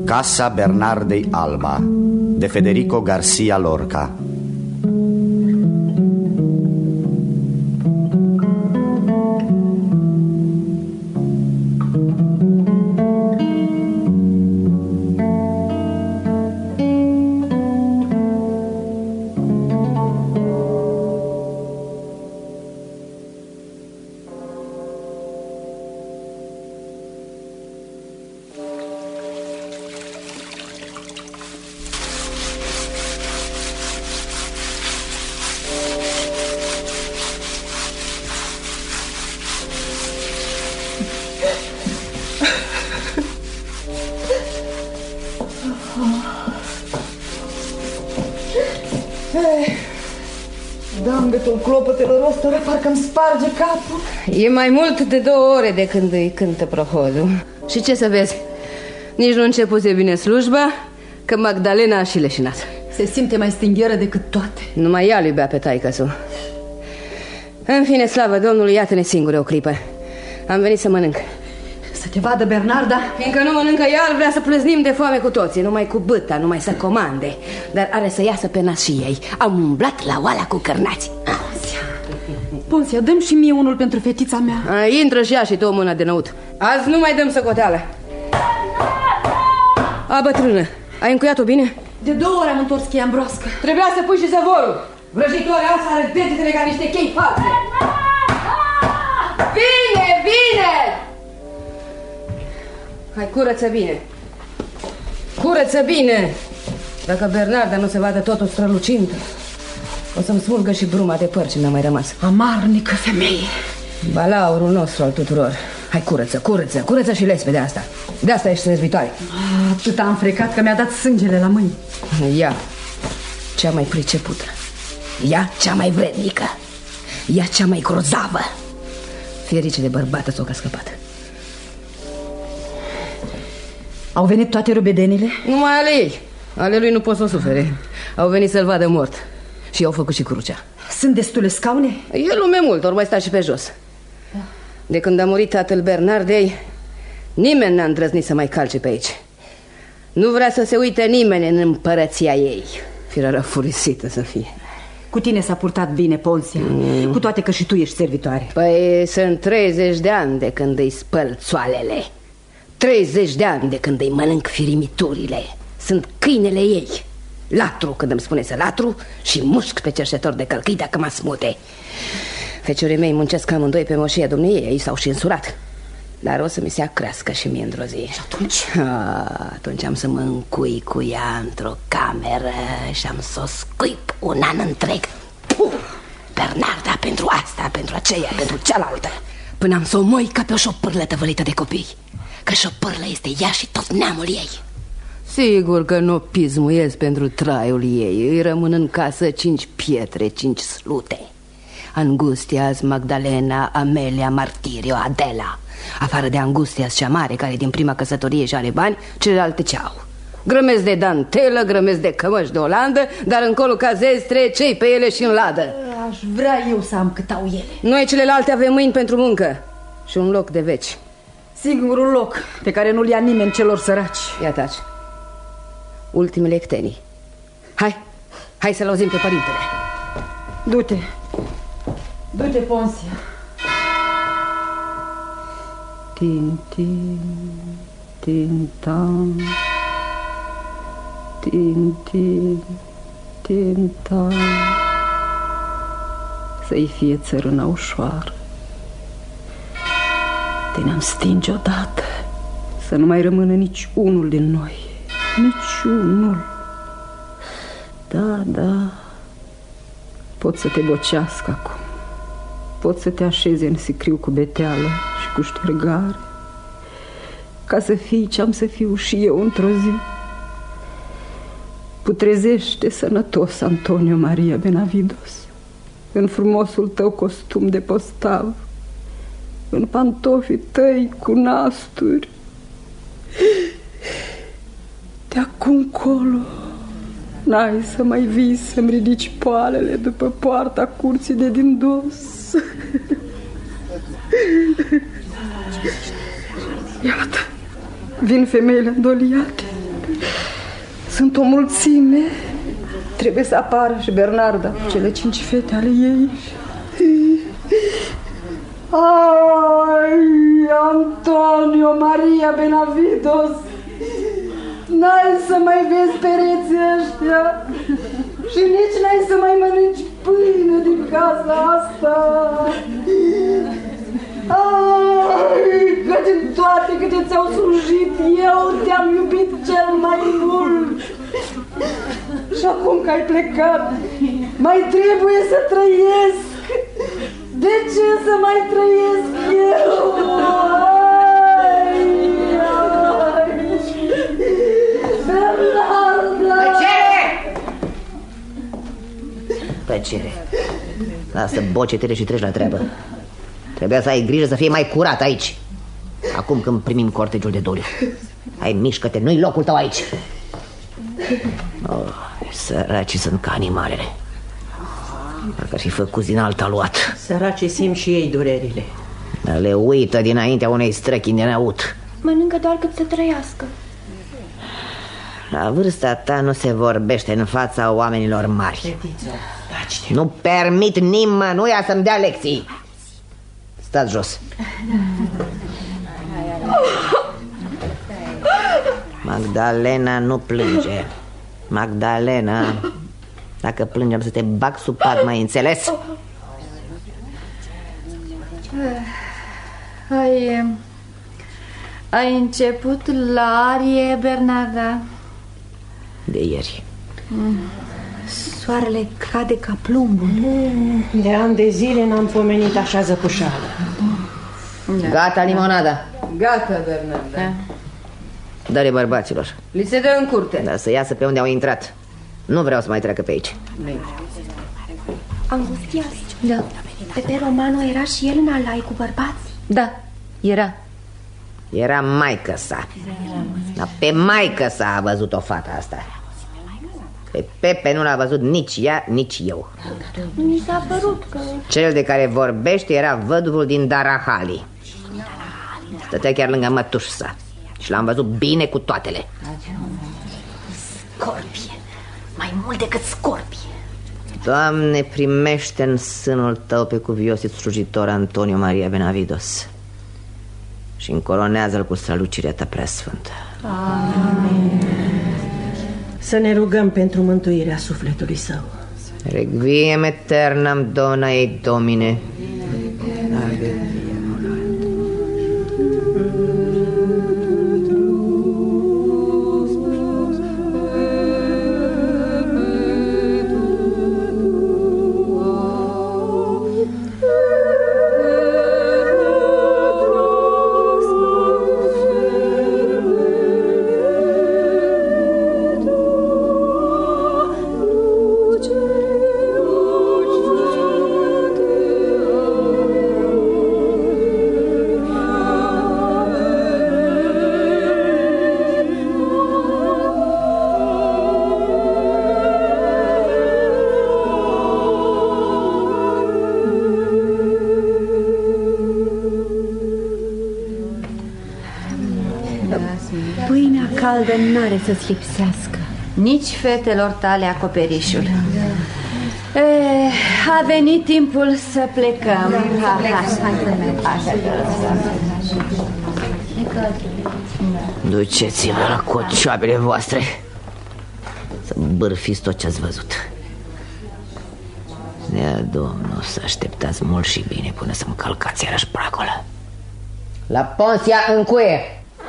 Casa Bernardei Alba, de Federico García Lorca. Dangătul clopotelor ăstora parcă-mi sparge capul. E mai mult de 2 ore de când îi cântă prohodul. Și ce să vezi, nici nu începuse bine slujba, că Magdalena a și leșinat. Se simte mai stingheră decât toate. Numai ea iubea pe taică-su. În fine, slavă Domnului, iată-ne singure o clipă. Am venit să mănânc. Să te vadă Bernarda. Fiindcă nu mănâncă ea, vrea să plăznim de foame cu toții. Numai cu bâta, numai să comande. Dar are să iasă pe nas și ei. Am umblat la oala cu cărnați. Ponsia, dă-mi și mie unul pentru fetița mea. Intră și ea și tu o mână de năut. Azi nu mai dăm socoteală. A, bătrână, ai încuiat-o bine? De 2 ore am întors cheia în broască. Trebuia să pui și zăvorul. Vrăjitoarea asta are degetele ca niște chei false. Bine, bine! Hai, curăță bine. Curăță bine. Dacă Bernarda nu se vadă totul strălucind, o să-mi smulgă și bruma de păr ce mi-a mai rămas. Amarnică femeie. Balaurul nostru al tuturor. Hai, curăță și lespede asta. De asta ești trezvitoare. Atât am frecat că mi-a dat sângele la mâini. Ea, cea mai pricepută. Ea, cea mai vrednică. Ea, cea mai grozavă. Fierice de bărbată s-o că a scăpat. Au venit toate rubedenile? Numai ale ei. Ale lui nu pot să o sufere. Au venit să-l vadă mort. Și i-au făcut și crucea. Sunt destule scaune? E lume mult, ori mai sta și pe jos. De când a murit tatăl Bernardei, nimeni n-a îndrăznit să mai calce pe aici. Nu vrea să se uite nimeni în împărăția ei. Firea răfurisită să fie. Cu tine s-a purtat bine, Ponsia. Cu toate că și tu ești servitoare. Păi sunt 30 de ani de când îi spăl țoalele. 30 de ani de când îi mănânc firimiturile. Sunt câinele ei. Latru când îmi spune să latru și mușc pe cerșetor de călcâi dacă mă smute. Feciorii mei muncesc amândoi pe moșia dumneiei. Ei s-au și însurat. Dar o să mi se acrească și mie într-o zi. Și atunci? Atunci am să mă încui cu ea într-o cameră și am să o scuip un an întreg. Bernarda pentru asta, pentru aceea, pentru cealaltă. Până am să o moi ca pe o șopârlă tăvălită de copii. Că șopârlă este ea și tot neamul ei. Sigur că nu pismuiesc pentru traiul ei. Îi rămân în casă 5 pietre, 5 slute. Angustias, Magdalena, Amelia, Martirio, Adela. Afară de Angustias cea mare, care din prima căsătorie și are bani, celelalte ce au. Grămezi de dantelă, grămezi de cămăși de Olandă, dar încolo ca zestre, cei pe ele și în ladă. Aș vrea eu să am cât au ele. Noi celelalte avem mâini pentru muncă și un loc de veci. Singurul loc pe care nu-l ia nimeni celor săraci. Ia taci. Ultimele ectenii. Hai să-l auzim pe părintele. Du-te. Du-te, Ponsia. Tin-tin, tin-tan, tin-tin, tin-tan. Să-i fie țărâna ușoară. Te ne-am stinge odată, să nu mai rămână nici unul din noi. Nici unul. Da, pot să te bocească acum. Pot să te așeze în sicriu cu beteală și cu ștergare, ca să fii ce-am să fiu și eu într-o zi. Putrezește sănătos, Antonio Maria Benavidos, în frumosul tău costum de postav, în pantofii tăi cu nasturi. De acum colo n-ai să mai vii să-mi ridici poalele după poarta curții de din dos. Iată, vin femeile îndoliate, Sunt o mulțime. Trebuie să apară și Bernarda cu cele 5 fete ale ei. Ai, Antonio Maria Benavidos, n-ai să mai vezi pereții ăștia și nici n-ai să mai mănânci pâine din casa asta. Ai, că din toate câte ți-au slujit, eu te-am iubit cel mai mult. Și acum că ai plecat, mai trebuie să trăiesc. De ce să mai trăiesc eu? Ai, ai. Bernarda! Tăcere! Lasă bocetele și treci la treabă. Trebuia să ai grijă să fie mai curat aici. Acum când primim cortegiul de doliu. Hai, mișcă-te, nu-i locul tău aici. Oh, săracii sunt ca animalele. Dacă ar fi făcut din alt aluat. Săracii simt și ei durerile. Dar le uită dinaintea unei străchini de neaut. Mănâncă doar cât să trăiască. La vârsta ta nu se vorbește în fața oamenilor mari. Fetiță, taci-te. Nu permit nimănuia să-mi dea lecții. Stați jos. Magdalena, nu plânge. Magdalena, dacă plângem să te bag sub pat, mai înțeles? Ai început la arie, Bernarda? De ieri. Soarele cade ca plumbul. De ani de zile n-am pomenit așa zăpușală. Gata limonada. Gata, Bernarda. Dă-le bărbaților. Li se dă în curte. Dar să iasă pe unde au intrat. Nu vreau să mai treacă pe aici. Angustias. Da. Pepe Romano era și el în alai cu bărbați? Da, era. Era maică sa. Dar pe maică sa a văzut-o fata asta. Pe Pepe nu l-a văzut nici ea, nici eu. Mi s-a părut că... Cel de care vorbește era văduvul din Darahali. Stătea chiar lângă mătușa și l-am văzut bine cu toatele. Scorpie, mai mult decât scorpie. Doamne, primește în sânul tău pe cuviosit slujitor Antonio Maria Benavidos și încoronează-l cu strălucirea ta preasfântă. Amin. Să ne rugăm pentru mântuirea sufletului său. Requiem aeternam dona ei Domine. Pâinea caldă n-are să-ți lipsească. Nici fetelor tale acoperișul. A venit timpul să plecăm. Duceți-vă la cocioabele voastre să bârfiți tot ce-ați văzut. Nea, domnul, să așteptați mult și bine până să-mi călcați iarăși pragul. La Ponția în cuie!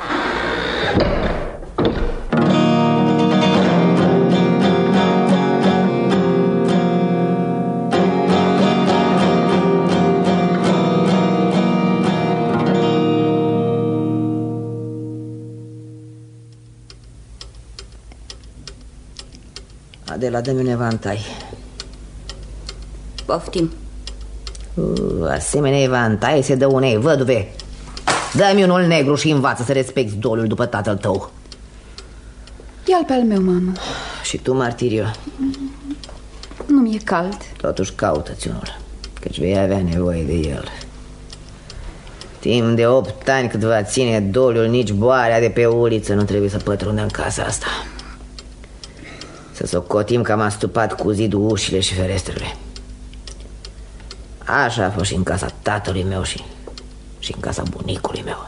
Adela, dă-mi un evantai. Poftim. Asemenea evantai se dă unei văduve. Dă-mi unul negru și învață să respecti doliul după tatăl tău. Ia-l pe al meu, mamă. Și tu, Martirio? Nu mi-e cald. Totuși caută-ți unul, căci vei avea nevoie de el. Timp de 8 ani cât va ține doliul, nici boarea de pe uliță nu trebuie să pătrundă în casa asta. Să socotim că am astupat cu zidul ușile și ferestrele. Așa a fost și în casa tatălui meu și în casa bunicului meu.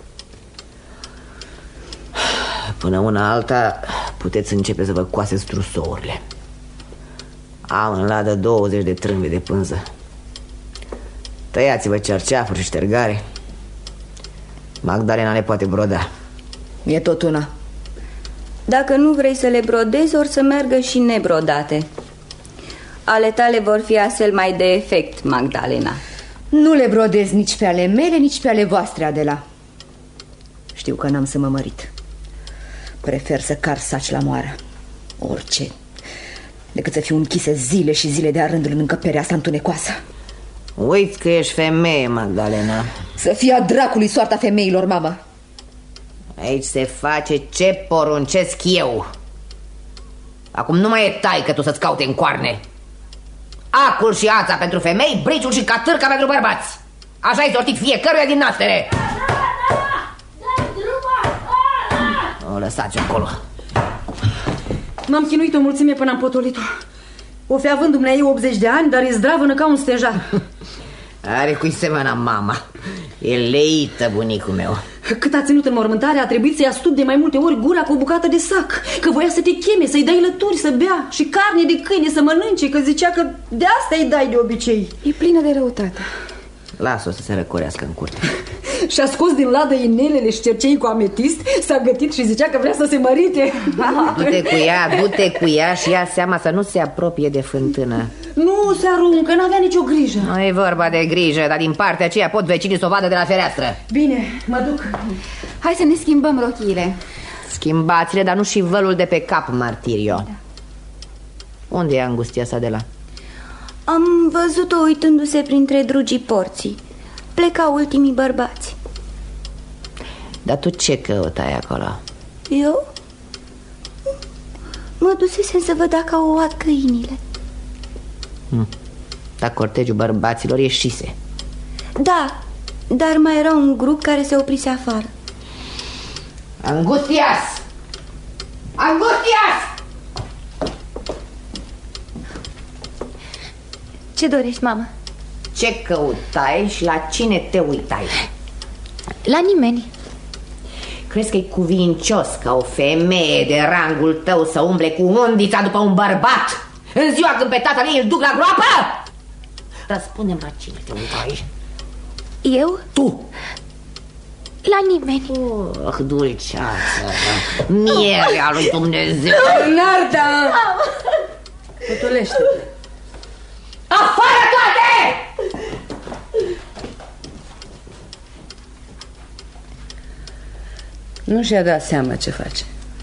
Până una alta puteți începe să vă coaseți trusourile. Am în ladă 20 de trâmbi de pânză. Tăiați-vă cerceafuri și ștergare. Magdalena le poate broda. E tot una. Dacă nu vrei să le brodezi, or să meargă și nebrodate. Ale tale vor fi astfel mai de efect, Magdalena. Nu le brodez nici pe ale mele, nici pe ale voastre, Adela. Știu că n-am să mă mărit. Prefer să car saci la moară, orice, decât să fiu închise zile și zile de-a rândul în încăperea asta întunecoasă. Uiți că ești femeie, Magdalena. Să fie a dracului soarta femeilor, mamă. Aici se face ce poruncesc eu. Acum nu mai e taică tu să-ți caute în coarne. Acul și ața pentru femei, briciul și catârca pentru bărbați. Așa-i sortit fiecăruia din naștere. O lăsați acolo. M-am chinuit o mulțime până am potolit-o. O fi având dumneai 80 de ani, dar e zdravănă ca un stejar. Are cui semăna mama. E leită bunicul meu. Cât a ținut în mormântare, a trebuit să-i astup de mai multe ori gura cu o bucată de sac. Că voia să te cheme, să-i dai lături, să bea și carne de câine să mănânce. Că zicea că de asta îi dai de obicei. E plină de răutate. Lasă-o să se răcorească în curte. Și-a scos din ladă inelele și cercei cu ametist. S-a gătit și zicea că vrea să se mărite. Du-te cu ea și ia seama să nu se apropie de fântână. Nu se aruncă, n-avea nicio grijă. Nu e vorba de grijă, dar din partea aceea pot vecinii să o vadă de la fereastră. Bine, mă duc. Hai să ne schimbăm rochiile. Schimbați-le, dar nu și vălul de pe cap, Martirio. Da. Unde e angustia sa de la? Am văzut-o uitându-se printre drugii porții. Plecau ultimii bărbați. Dar tu ce căutai acolo? Eu? Mă dusesem să văd dacă au luat câinile. Dar cortegiul bărbaților ieșise. Da, dar mai era un grup care se oprise afară. Angustias! Angustias! Ce dorești, mamă? Ce căutai și la cine te uitai? La nimeni. Crezi că e cuvincios ca o femeie de rangul tău să umble cu undița după un bărbat în ziua când pe tatăl ei îl duc la groapă? Răspundem la cine te uitai. Eu? Tu! La nimeni. Oh, dulceață, mierea lui Dumnezeu. Bernarda! Potolește-te. Afară toate! Nu și-a dat seama ce face.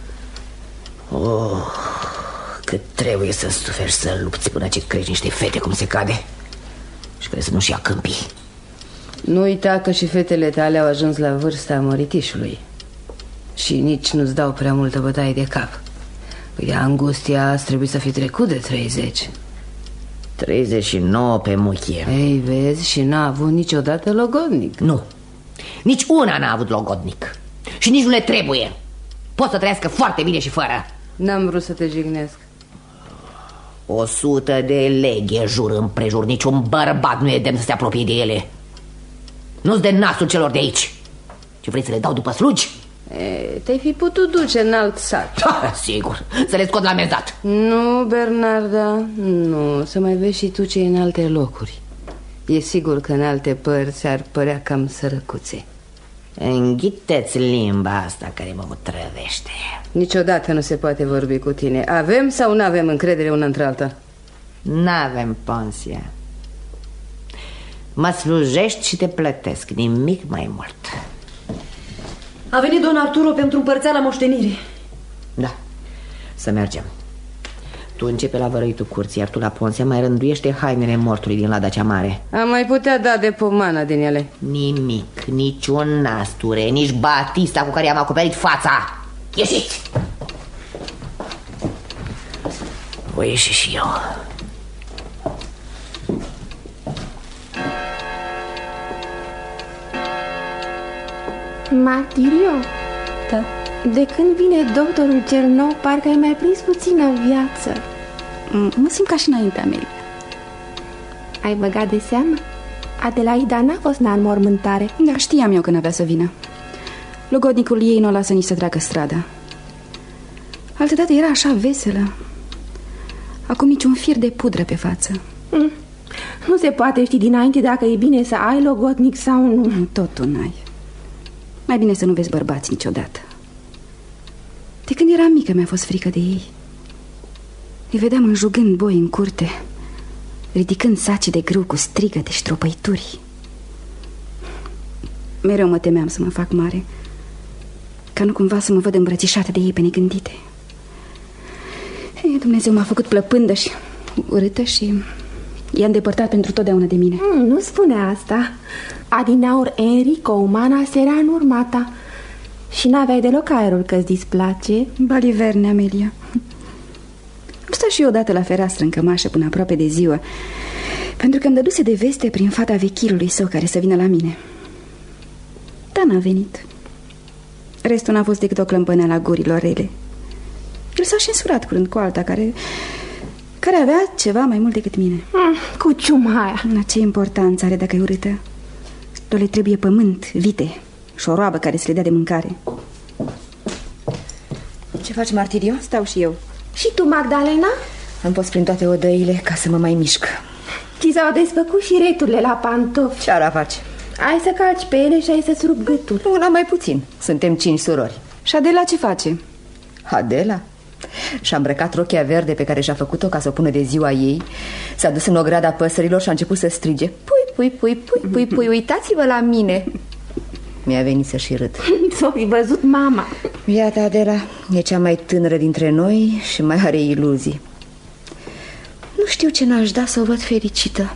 Oh, cât trebuie să suferi, să lupți până ce crești niște fete cum se cade. Și crezi să nu-și ia câmpii. Nu uita că și fetele tale au ajuns la vârsta măritișului. Și nici nu-ți dau prea multă bătaie de cap. Păi angustia ați trebuit să fi trecut de 30. 39 pe muchie. Ei, vezi, și n-a avut niciodată logodnic. Nu, nici una n-a avut logodnic. Și nici nu le trebuie. Pot să trăiască foarte bine și fără. N-am vrut să te jignesc. 100 de leghe jur împrejur. Niciun bărbat nu e demn să se apropie de ele. Nu-ți de nasul celor de aici. Ce vrei să le dau după slugi? Te-ai fi putut duce în alt sat. Da, sigur, să le scot la mezat. Nu, Bernarda, nu. Să mai vezi și tu ce în alte locuri. E sigur că în alte părți ar părea cam sărăcuțe. Înghiteți limba asta care mă otrăvește. Niciodată nu se poate vorbi cu tine. Avem sau nu avem încredere una între alta? N-avem pensia. Mă slujești și te plătesc, nimic mai mult. A venit don Arturo pentru împărțeala moștenirii. Da, să mergem. Tu începe la vărăitul curții, iar tu la Ponsia mai rânduiește hainele mortului din lada cea mare. Am mai putea da de pomana din ele. Nimic, niciun nasture, nici batista cu care i-am acoperit fața. Ieșiți! Voi ieși și eu. Martirio? Da. De când vine doctorul cel nou, parcă ai mai prins puțină viață. Mă simt ca și înainte, Amelia. Ai băgat de seamă? Adelaida n-a fost în înmormântare. Da, știam eu că n-avea să vină. Logodnicul ei nu o lasă nici să treacă strada. Altădată era așa veselă. Acum niciun fir de pudră pe față. Nu se poate ști dinainte dacă e bine să ai logodnic sau nu. Tot tu n-ai. Mai bine să nu vezi bărbați niciodată. De când eram mică mi-a fost frică de ei. Îi vedeam înjugând boi în curte, ridicând saci de grâu cu strigăte și tropăituri. Mereu mă temeam să mă fac mare, ca nu cumva să mă văd îmbrățișată de ei pe negândite. Dumnezeu m-a făcut plăpândă și urâtă și i-a îndepărtat pentru totdeauna de mine. Nu spune asta. Adinaur Enrico, umana, se era în urma ta și n-aveai deloc aerul că-ți displace. Baliverne, Amelia. Am stat și eu odată la fereastră în cămașă până aproape de ziua, pentru că îmi dăduse de veste prin fata vechilului său care să vină la mine. Dar n-a venit. Restul n-a fost decât o clămpăneală a gurilor rele. El s-a șensurat curând cu alta care avea ceva mai mult decât mine. Cu ciuma aia. Ce importanță are dacă e urâtă? Le trebuie pământ, vite și o roabă care să le dea de mâncare. Ce faci, Martirio? Stau și eu. Și tu, Magdalena? Am fost prin toate odăile ca să mă mai mișc. Ți s-au desfăcut și returile la pantofi. Ce ar face? Ai să calci pe ele și ai să-ți rup gâtul. Una mai puțin. Suntem 5 surori. Și Adela ce face? Adela? Și-a îmbrăcat rochia verde pe care și-a făcut-o ca să o pună de ziua ei. S-a dus în ograda păsărilor și a început să strige: Pui, uitați-vă la mine. Mi-a venit să-și râd. S-o fi văzut mama. Iată, Adela e cea mai tânără dintre noi și mai are iluzii. Nu știu ce n-aș da să o văd fericită.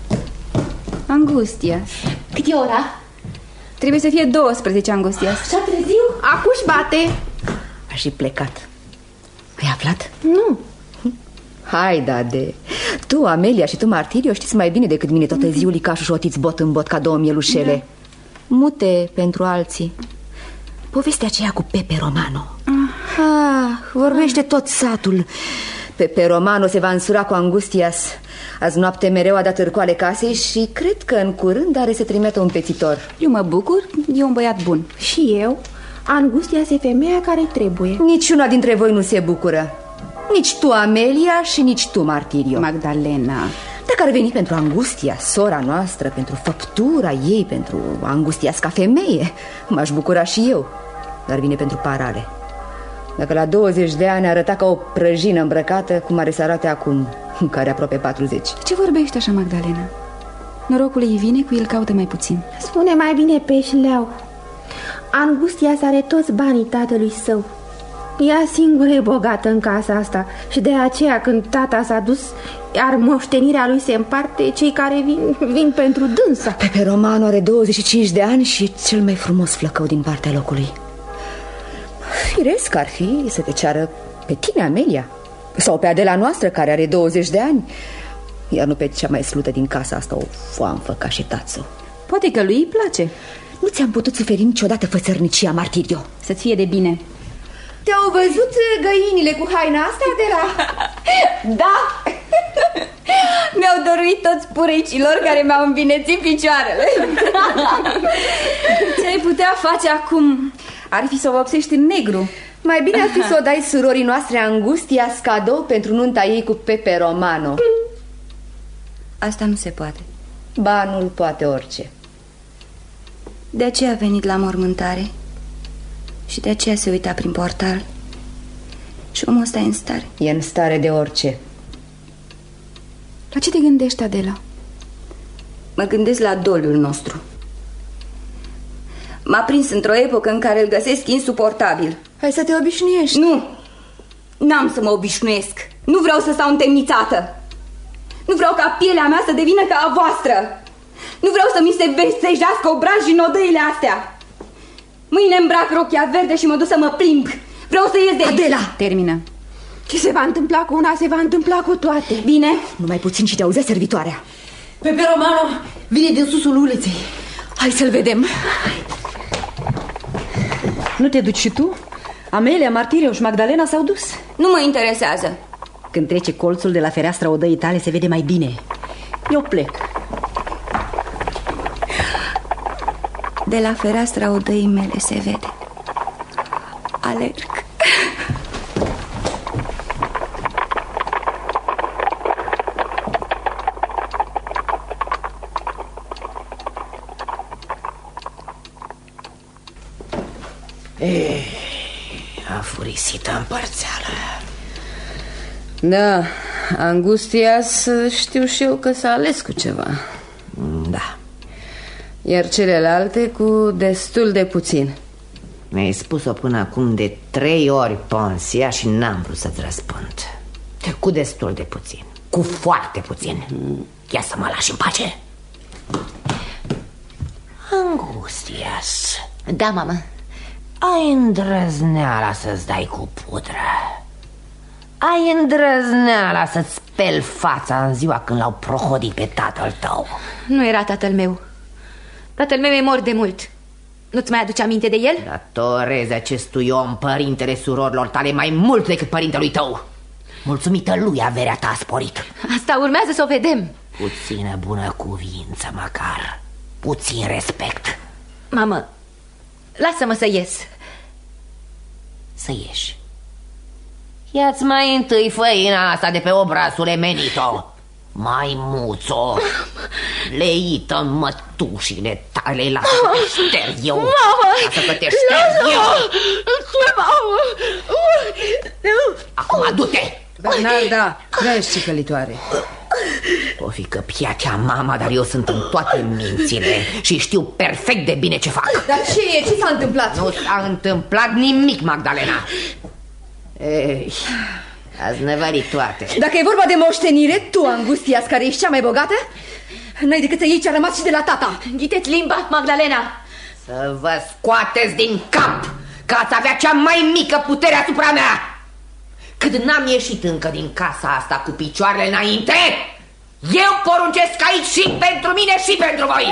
Angustias. Cât e ora? Trebuie să fie 12, Angustias. Și-a târziu? Acuși bate. A și plecat. Ai aflat? Nu. Hai, Dade. Tu, Amelia și tu, Martirio, știți mai bine decât mine toată ziulica și șotiți bot în bot ca două mielușele. Mute pentru alții. Povestea aceea cu Pepe Romano. Vorbește tot satul. Pepe Romano se va însura cu Angustias. Azi noapte mereu a dat târcoale casei și cred că în curând are să trimită un pețitor. Eu mă bucur, e un băiat bun. Și eu. Angustias e femeia care trebuie. Niciuna dintre voi nu se bucură. Nici tu, Amelia, și nici tu, Martirio. Magdalena. Dacă ar veni pentru Angustias, sora noastră, pentru făptura ei, pentru Angustias ca femeie, m-aș bucura și eu. Dar vine pentru parale. Dacă la 20 de ani arăta ca o prăjină îmbrăcată, cum are să arate acum, care are aproape 40. Ce vorbești așa, Magdalena? Norocul ei vine, cu el caută mai puțin. Spune mai bine pe șleau. Angustias are toți banii tatălui său. Ea singură e bogată în casa asta și de aceea când tata s-a dus, iar moștenirea lui se împarte, cei care vin pentru dânsa. Pepe Romano are 25 de ani și e cel mai frumos flăcău din partea locului. Firesc ar fi să te ceară pe tine, Amelia, sau pe Adela noastră, care are 20 de ani, iar nu pe cea mai slută din casa asta, o foamfă ca și tață. Poate că lui îi place. Nu ți-am putut suferi niciodată fățărnicia, Martirio. Să-ți fie de bine. Te-au văzut găinile cu haina asta, Adela? Da! Mi-au dăruit toți puricilor care mi-au învinețit picioarele. Ce-ai putea face acum? Ar fi să o vopsești în negru. Mai bine ar fi să o dai surorii noastre Angustias cadou pentru nunta ei cu Pepe Romano. Asta nu se poate. Ba, nu-l poate orice. De aceea a venit la mormântare și de aceea se uita prin portal. Și omul ăsta e în stare. E în stare de orice. La ce te gândești, Adela? Mă gândesc la doliul nostru. M-a prins într-o epocă în care îl găsesc insuportabil. Hai să te obișnuiești. Nu, n-am să mă obișnuiesc. Nu vreau să stau întemnițată. Nu vreau ca pielea mea să devină ca a voastră. Nu vreau să mi se vestejească obrajii în odăile astea. Mâine îmbrac rochia verde și mă duc să mă plimb. Vreau să ies de aici. Adela, termină. Ce se va întâmpla cu una, se va întâmpla cu toate. Bine? Numai puțin și te auzea servitoarea. Pepe Romano vine din susul uliței. Hai să-l vedem. Nu te duci și tu? Amelia, Martirio și Magdalena s-au dus. Nu mă interesează. Când trece colțul de la fereastra odăii tale se vede mai bine. Eu plec. De la fereastra odăii mele se vede. Alerg. A furisită împărțeală. Da, Angustias, știu și eu că s-a ales cu ceva. Da. Iar celelalte cu destul de puțin. Mi-ai spus-o până acum de 3 ori, Ponsia, și n-am vrut să-ți răspund. Cu destul de puțin. Cu foarte puțin. Ia să mă lași în pace. Angustias. Da, mamă. Ai îndrăzneala să-ți dai cu pudră. Ai îndrăzneala să-ți speli fața în ziua când l-au prohodit pe tatăl tău. Nu era tatăl meu. Tatăl meu e mort de mult. Nu-ți mai aduce aminte de el? Datorezi acestui om, părintele surorilor tale, mai mult decât părintelui tău. Mulțumită lui, averea ta a sporit. Asta urmează să o vedem. Puțină bună cuvință, măcar. Puțin respect. Mamă, lasă-mă să ies. Să ieși. Ia-ți mai întâi făina asta de pe obrazul emenito. Maimuțo, leită mătușile tale, lasă că te șterg eu. Lasă că te șterg eu. Acum du-te. Bernarda, crești, cicălitoare. O fi că piatea mama, dar eu sunt în toate mințile și știu perfect de bine ce fac. Dar ce s-a întâmplat? Nu s-a întâmplat nimic, Magdalena. Ei, ați nevărit toate. Dacă e vorba de moștenire, tu, Angustias, care ești cea mai bogată, n-ai decât să iei ce-a rămas și de la tata. Înghiteți limba, Magdalena. Să vă scoateți din cap că ați avea cea mai mică putere asupra mea. Cât n-am ieșit încă din casa asta cu picioarele înainte, eu poruncesc aici și pentru mine și pentru voi.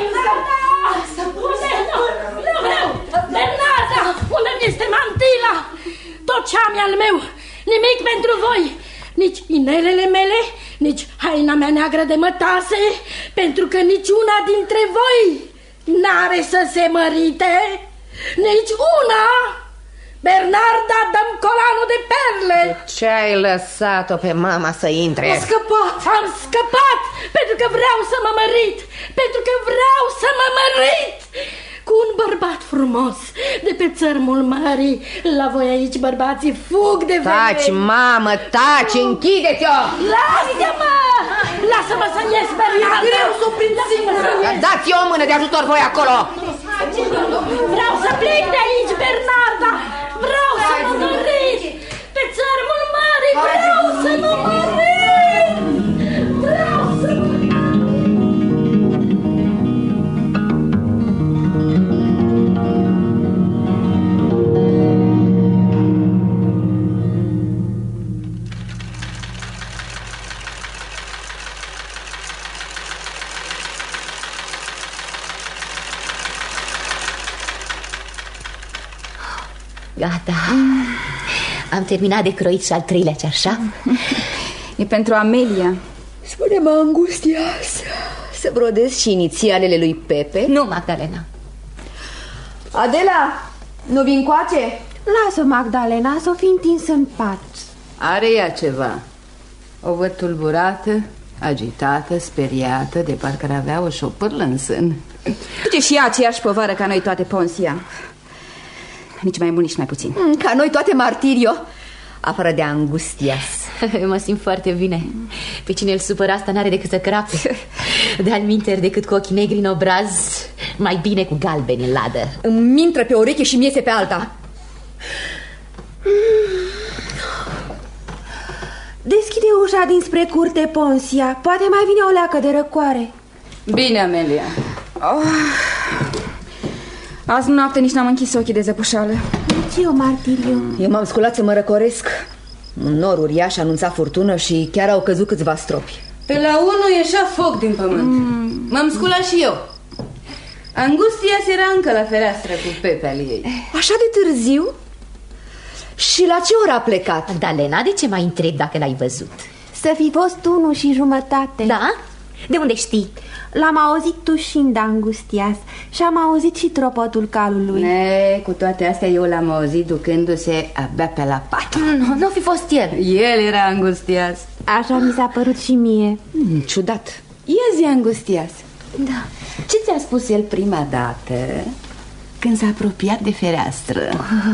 Bernarda, unde este mantila? Tot ce am e al meu, nimic pentru voi. Nici inelele mele, nici haina mea neagră de mătase, pentru că niciuna dintre voi n-are să se mărite. Nici una. Bernarda, dă-mi colanul de perle. Ce ai lăsat-o pe mama să intre? Am scăpat. Am scăpat pentru că vreau să mă mărit. Pentru că vreau să mă mărit cu un bărbat frumos de pe țărmul mării. La voi aici bărbații fug de femei. Taci, mamă, taci, închide-te-o. Lasă-mă. Lasă-mă să ies, Bernarda. E greu să o prind singură. Dați-o o mână de ajutor voi acolo. Vreau să plec de aici, Bernarda. Vreau să mă mărit pe țărmul mării. Vreau să mă mărit. Vreau să mă mărit. Gata. Am terminat de croit și al 3-lea cearșaf. E pentru Amelia. Spune-mă, Angustias, să brodez și inițialele lui Pepe? Nu, Magdalena. Adela, nu vin coace? Lasă, Magdalena, să o fi întins în pat. Are ea ceva. O văd tulburată, agitată, speriată, de parcă ar avea o șopârlă în sân. Duce și ea aceeași povară ca noi toate, Ponsia. Nici mai mult, nici mai puțin. Ca noi toate, Martirio, afară de Angustias. Mă simt foarte bine. Pe cine îl supără asta n-are decât să crape. De-al minteri decât cu ochii negri în obraz, mai bine cu galbeni în ladă. Îmi intră pe ureche și miese pe alta. Deschide ușa dinspre curte, Ponsia. Poate mai vine o leacă de răcoare. Bine, Amelia. Azi noapte nici n-am închis ochii de zăpușală. Nici eu, Martiriu. Eu m-am sculat să mă răcoresc. Un nor uriaș anunța furtună și chiar au căzut câțiva stropi. Pe la unul ieșea foc din pământ. M-am sculat și eu. Angustias era încă la fereastră cu Pepe al ei. Așa de târziu? Și la ce oră a plecat? Da, Lena, de ce mai întreb dacă l-ai văzut? Să fi fost 1:30. Da? De unde știi? L-am auzit tușind angustias și am auzit și tropotul calului. Cu toate astea eu l-am auzit ducându-se abia pe la pat. Nu fi fost el. El era angustias. Așa mi s-a părut și mie. Ciudat. Ia zi, angustias. Da. Ce ți-a spus el prima dată când s-a apropiat de fereastră?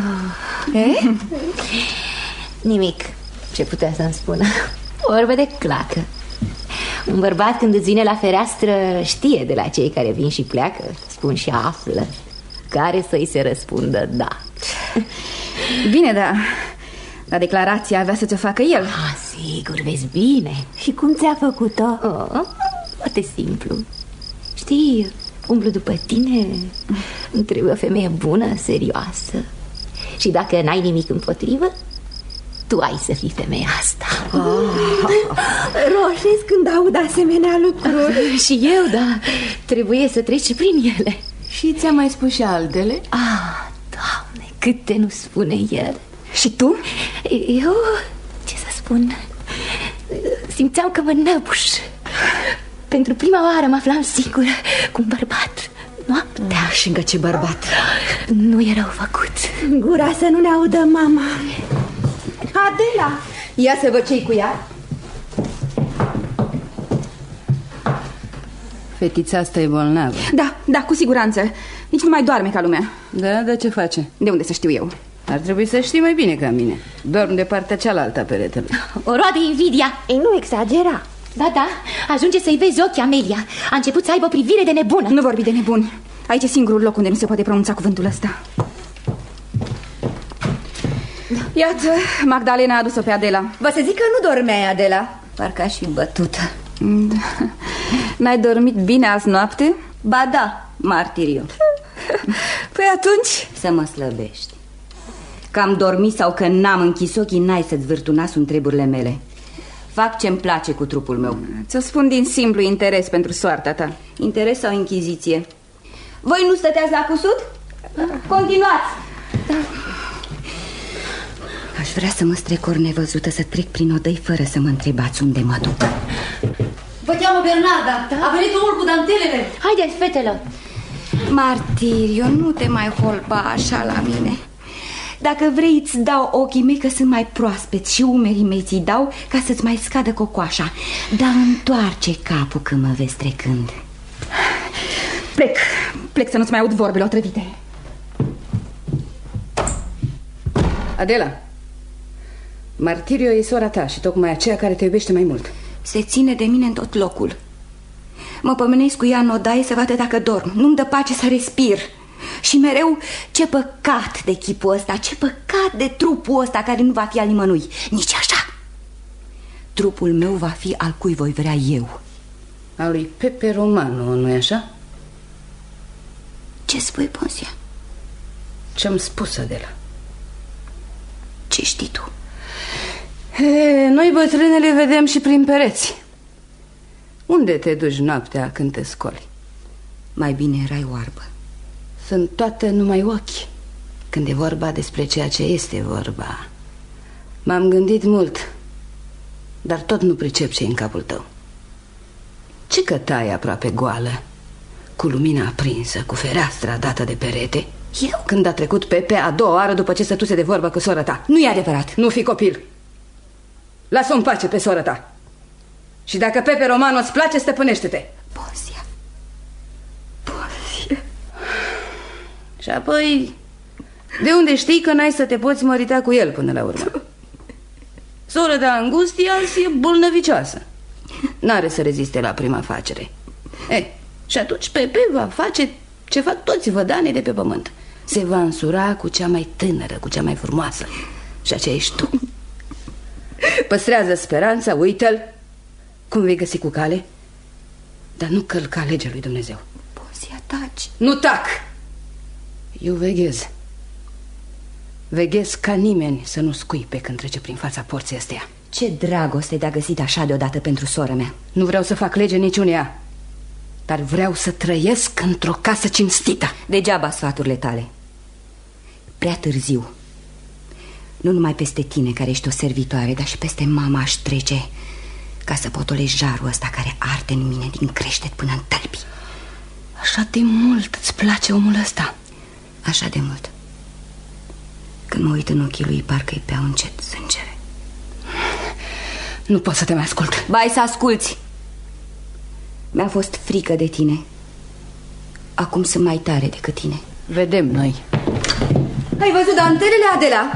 Nimic. Ce putea să-mi spună? Vorbe de clacă. Un bărbat când îți vine la fereastră știe de la cei care vin și pleacă. Spun și află care să-i se răspundă da. Bine, dar declarația avea să ți-o facă el. Sigur, vezi bine. Și cum ți-a făcut-o? Foarte simplu. Știi, umblu după tine. Îmi trebuie o femeie bună, serioasă. Și dacă n-ai nimic împotrivă, tu ai să fii femeia asta. Roșesc când aud asemenea lucruri. Și eu, da, trebuie să treci prin ele. Și ți-a mai spus și altele? Doamne, câte nu spune el. Și tu? Eu, ce să spun, simțeam că mă năbuș. Pentru prima oară mă aflam singură cu un bărbat noaptea. Și încă ce bărbat. Nu e rău făcut. Gura să nu ne audă mama. Adela! Ia să văd ce-i cu ea. Fetița asta e bolnavă. Da, cu siguranță. Nici nu mai doarme ca lumea. Da, dar ce face? De unde să știu eu? Ar trebui să știi mai bine ca mine. Dorm de partea cealaltă a peretelui. O roade invidia. Ei, nu exagera. Da, ajunge să-i vezi ochii, Amelia. A început să aibă o privire de nebună. Nu vorbi de nebuni. Aici e singurul loc unde nu se poate pronunța cuvântul ăsta. Iată, Magdalena a adus-o pe Adela. Vă să zic că nu dormeai, Adela. Parcă aș fi bătută. N-ai dormit bine azi noapte? Ba da, martiriu. Păi atunci să mă slăbești. Că am dormit sau că n-am închis ochii, n-ai să-ți vârtu nasul în treburile mele. Fac ce-mi place cu trupul meu. Ți-o spun din simplu interes pentru soarta ta. Interes sau închiziție? Voi nu stăteați la cusut? Continuați! Aș vrea să mă strecor nevăzută, să trec prin odăi fără să mă întrebați unde mă duc. Vă cheamă Bernarda, a venit omul cu dantelele. Haideți, fetelor. Martiriu, nu te mai holba așa la mine. Dacă vrei îți dau ochii mei că sunt mai proaspeți și umerii mei ți-i dau ca să-ți mai scadă cocoașa. Dar întoarce capul când mă vezi trecând. Plec să nu-ți mai aud vorbele otrăvite. Adela, Martirio e sora ta și tocmai aceea care te iubește mai mult. Se ține de mine în tot locul. Mă pomenesc cu ea în odaie să vadă dacă dorm. Nu-mi dă pace să respir. Și mereu, ce păcat de chipul ăsta, ce păcat de trupul ăsta care nu va fi al nimănui. Nici așa. Trupul meu va fi al cui voi vrea eu. Al lui Pepe Romano, nu-i așa? Ce spui, Ponsia? Ce-am spus, Adela. Ce știi tu? Noi bătrânele vedem și prin pereți. Unde te duci noaptea când te scoli? Mai bine erai oarbă. Sunt toate numai ochi când e vorba despre ceea ce este vorba. M-am gândit mult, dar tot nu pricep ce-i în capul tău. Ce cătai aproape goală, cu lumina aprinsă, cu fereastra dată de perete? Eu? Când a trecut Pepe a doua oară după ce stătuse de vorbă cu sora ta. Nu e adevărat. Nu fi copil. Lasă-o în pace pe sora ta. Și dacă Pepe Romano îți place, stăpânește-te. Ponsia. Și apoi, de unde știi că n-ai să te poți mărita cu el până la urmă? Sora ta Angustias e bolnăvicioasă. N-are să reziste la prima facere. Și atunci Pepe va face ce fac toți vădanii de pe pământ. Se va însura cu cea mai tânără, cu cea mai frumoasă. Și aceea ești tu. Păstrează speranța, uită-l. Cum vei găsi cu cale? Dar nu călca legea lui Dumnezeu. Ponsia, taci. Nu tac! Eu veghez. Veghez ca nimeni să nu scuipe când trece prin fața porții astea. Ce dragoste de-a găsit așa deodată pentru sora mea. Nu vreau să fac lege niciunea, dar vreau să trăiesc într-o casă cinstită. Degeaba sfaturile tale. Prea târziu. Nu numai peste tine, care ești o servitoare, dar și peste mama aș trece, ca să potolesc jarul ăsta care arde în mine din creștet până în tălpi. Așa de mult îți place omul ăsta? Așa de mult. Când mă uit în ochii lui, parcă-i beau încet sângele. Nu pot să te mai ascult. Bai să asculți. Mi-a fost frică de tine. Acum sunt mai tare decât tine. Vedem noi. Ai văzut dantelele, Adela?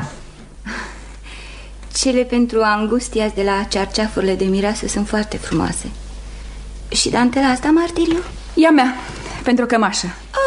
Cele pentru Angustias de la Cearceafurile de mireasă sunt foarte frumoase. Și dantela asta, Martiriu? E a mea, pentru cămașă.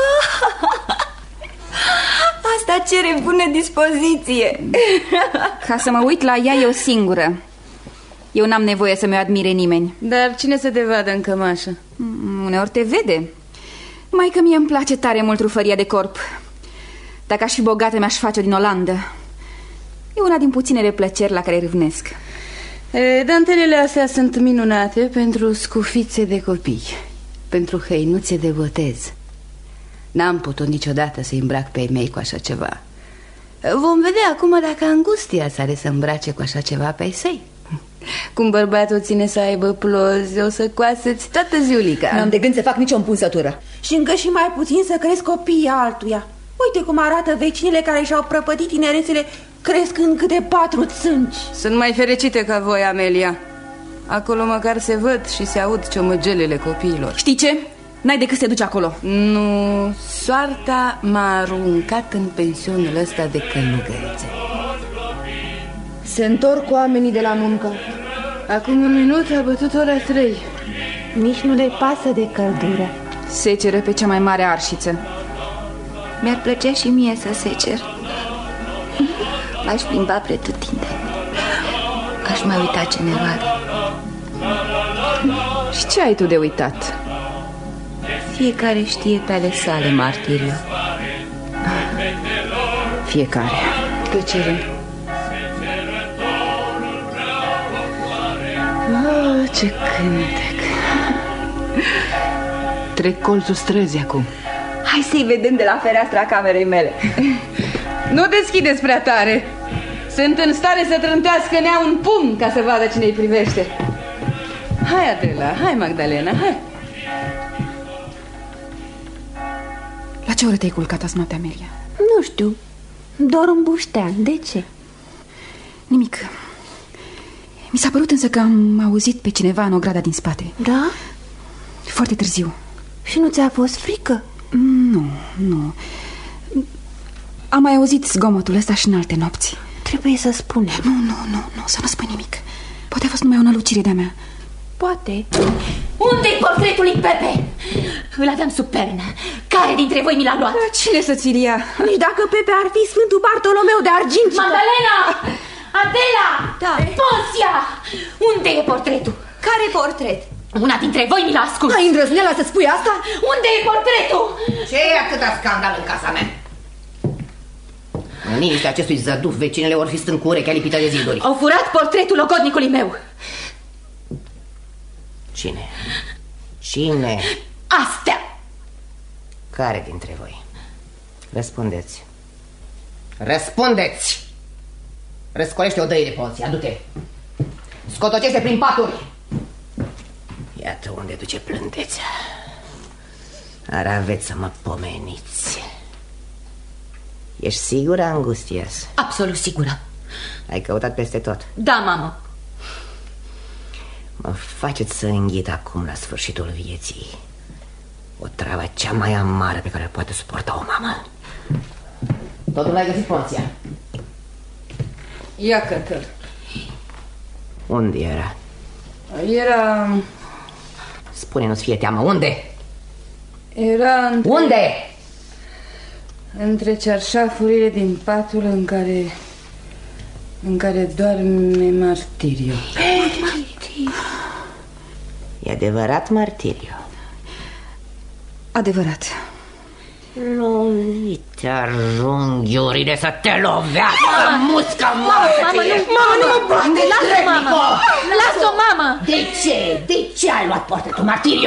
Asta cere bună dispoziție. Ca să mă uit la ea eu singură. Eu n-am nevoie să mi-o admire nimeni. Dar cine să te vadă în cămașă? Uneori te vede. Mai că mie îmi place tare mult rufăria de corp. Dacă aș fi bogată, mi-aș face-o din Olandă. E una din puținele plăceri la care râvnesc. Dantelele astea sunt minunate pentru scufițe de copii, pentru hăinuțe de botez. N-am putut niciodată să îmbrac pe ei mei cu așa ceva. Vom vedea acum dacă Angustia are să îmbrace cu așa ceva pe ei săi. Cum bărbatul ține să aibă plozi, o să coasă-ți toată ziulica. N-am de gând să fac nicio împunsătură. Și încă și mai puțin să cresc copiii altuia. Uite cum arată vecinile care și-au prăpădit tinerețele crescând câte 4 țânci. Sunt mai fericite ca voi, Amelia. Acolo măcar se văd și se aud ciomăgelele copiilor. Știi ce? N-ai decât să te duci acolo. Nu, soarta m-a aruncat în pensionul ăsta de călugărițe. Se întorc oamenii de la muncă. Acum un minut a bătut ora 3. Nici nu le pasă de căldură. Seceră pe cea mai mare arșiță. Mi-ar plăcea și mie să secer. M-aș plimba pretutindeni. Aș mai uita ce ne roade. Și ce ai tu de uitat? Fiecare știe pe ale sale, Martiriu. Fiecare. Tăcere. Ce cântec. Trec colțul străzii acum. Hai să-i vedem de la fereastra camerei mele. Nu deschideți prea tare. Sunt în stare să trântească nea un pumn ca să vadă cine îi privește. Hai, Adela, hai, Magdalena, hai. La ce oră te-ai culcat azi noapte, Amelia? Nu știu, dorm buștean. De ce? Nimic. Mi s-a părut însă că am auzit pe cineva în ograda din spate. Da? Foarte târziu. Și nu ți-a fost frică? Nu. Am mai auzit zgomotul ăsta și în alte nopți. Trebuie să spunem. Nu, să nu spui nimic. Poate a fost numai o nălucire de-a mea. Poate. Unde-i portretul lui Pepe? Îl aveam sub pernă. Care dintre voi mi l-a luat? Cine să ți-l ia? Nici dacă Pepe ar fi Sfântul Bartolomeu de argint. Magdalena! Adela! Da. Ponția! Unde e portretul? Care portret? Una dintre voi mi l-a ascuns. Ai îndrăzneala să spui asta? Unde e portretul? Ce e atâta scandal în casa mea? În liniștea acestui zăduf, vecinele or fi stând cu urechea lipită de ziduri. Au furat portretul logodnicului meu. Cine? Cine? Astea. Care dintre voi? Răspundeți. Răspundeți! Răscolește odăile, Ponția, du-te. Scotocește prin paturi. Iată unde duce plântețea. Ar aveți să mă pomeniți. Ești sigură, Angustias? Absolut sigură. Ai căutat peste tot? Da, mamă. Mă faceți să înghit acum la sfârșitul vieții o travă cea mai amară pe care o poate suporta o mamă. Totul l-ai găsit, Ponția? Iată-l. Unde era? Era... Spune, nu-ți fie teamă, unde? Era între... Unde? Între cearșafurile din patul în care doarme Martiriu. E adevărat, Martiriu? Adevărat. Lovite-a runghiurile să te lovească, musca moartă. Mamă, nu mă bate, lasă-o, mamă. Lasă-o, mamă. De ce ai luat portretul, Martiriu?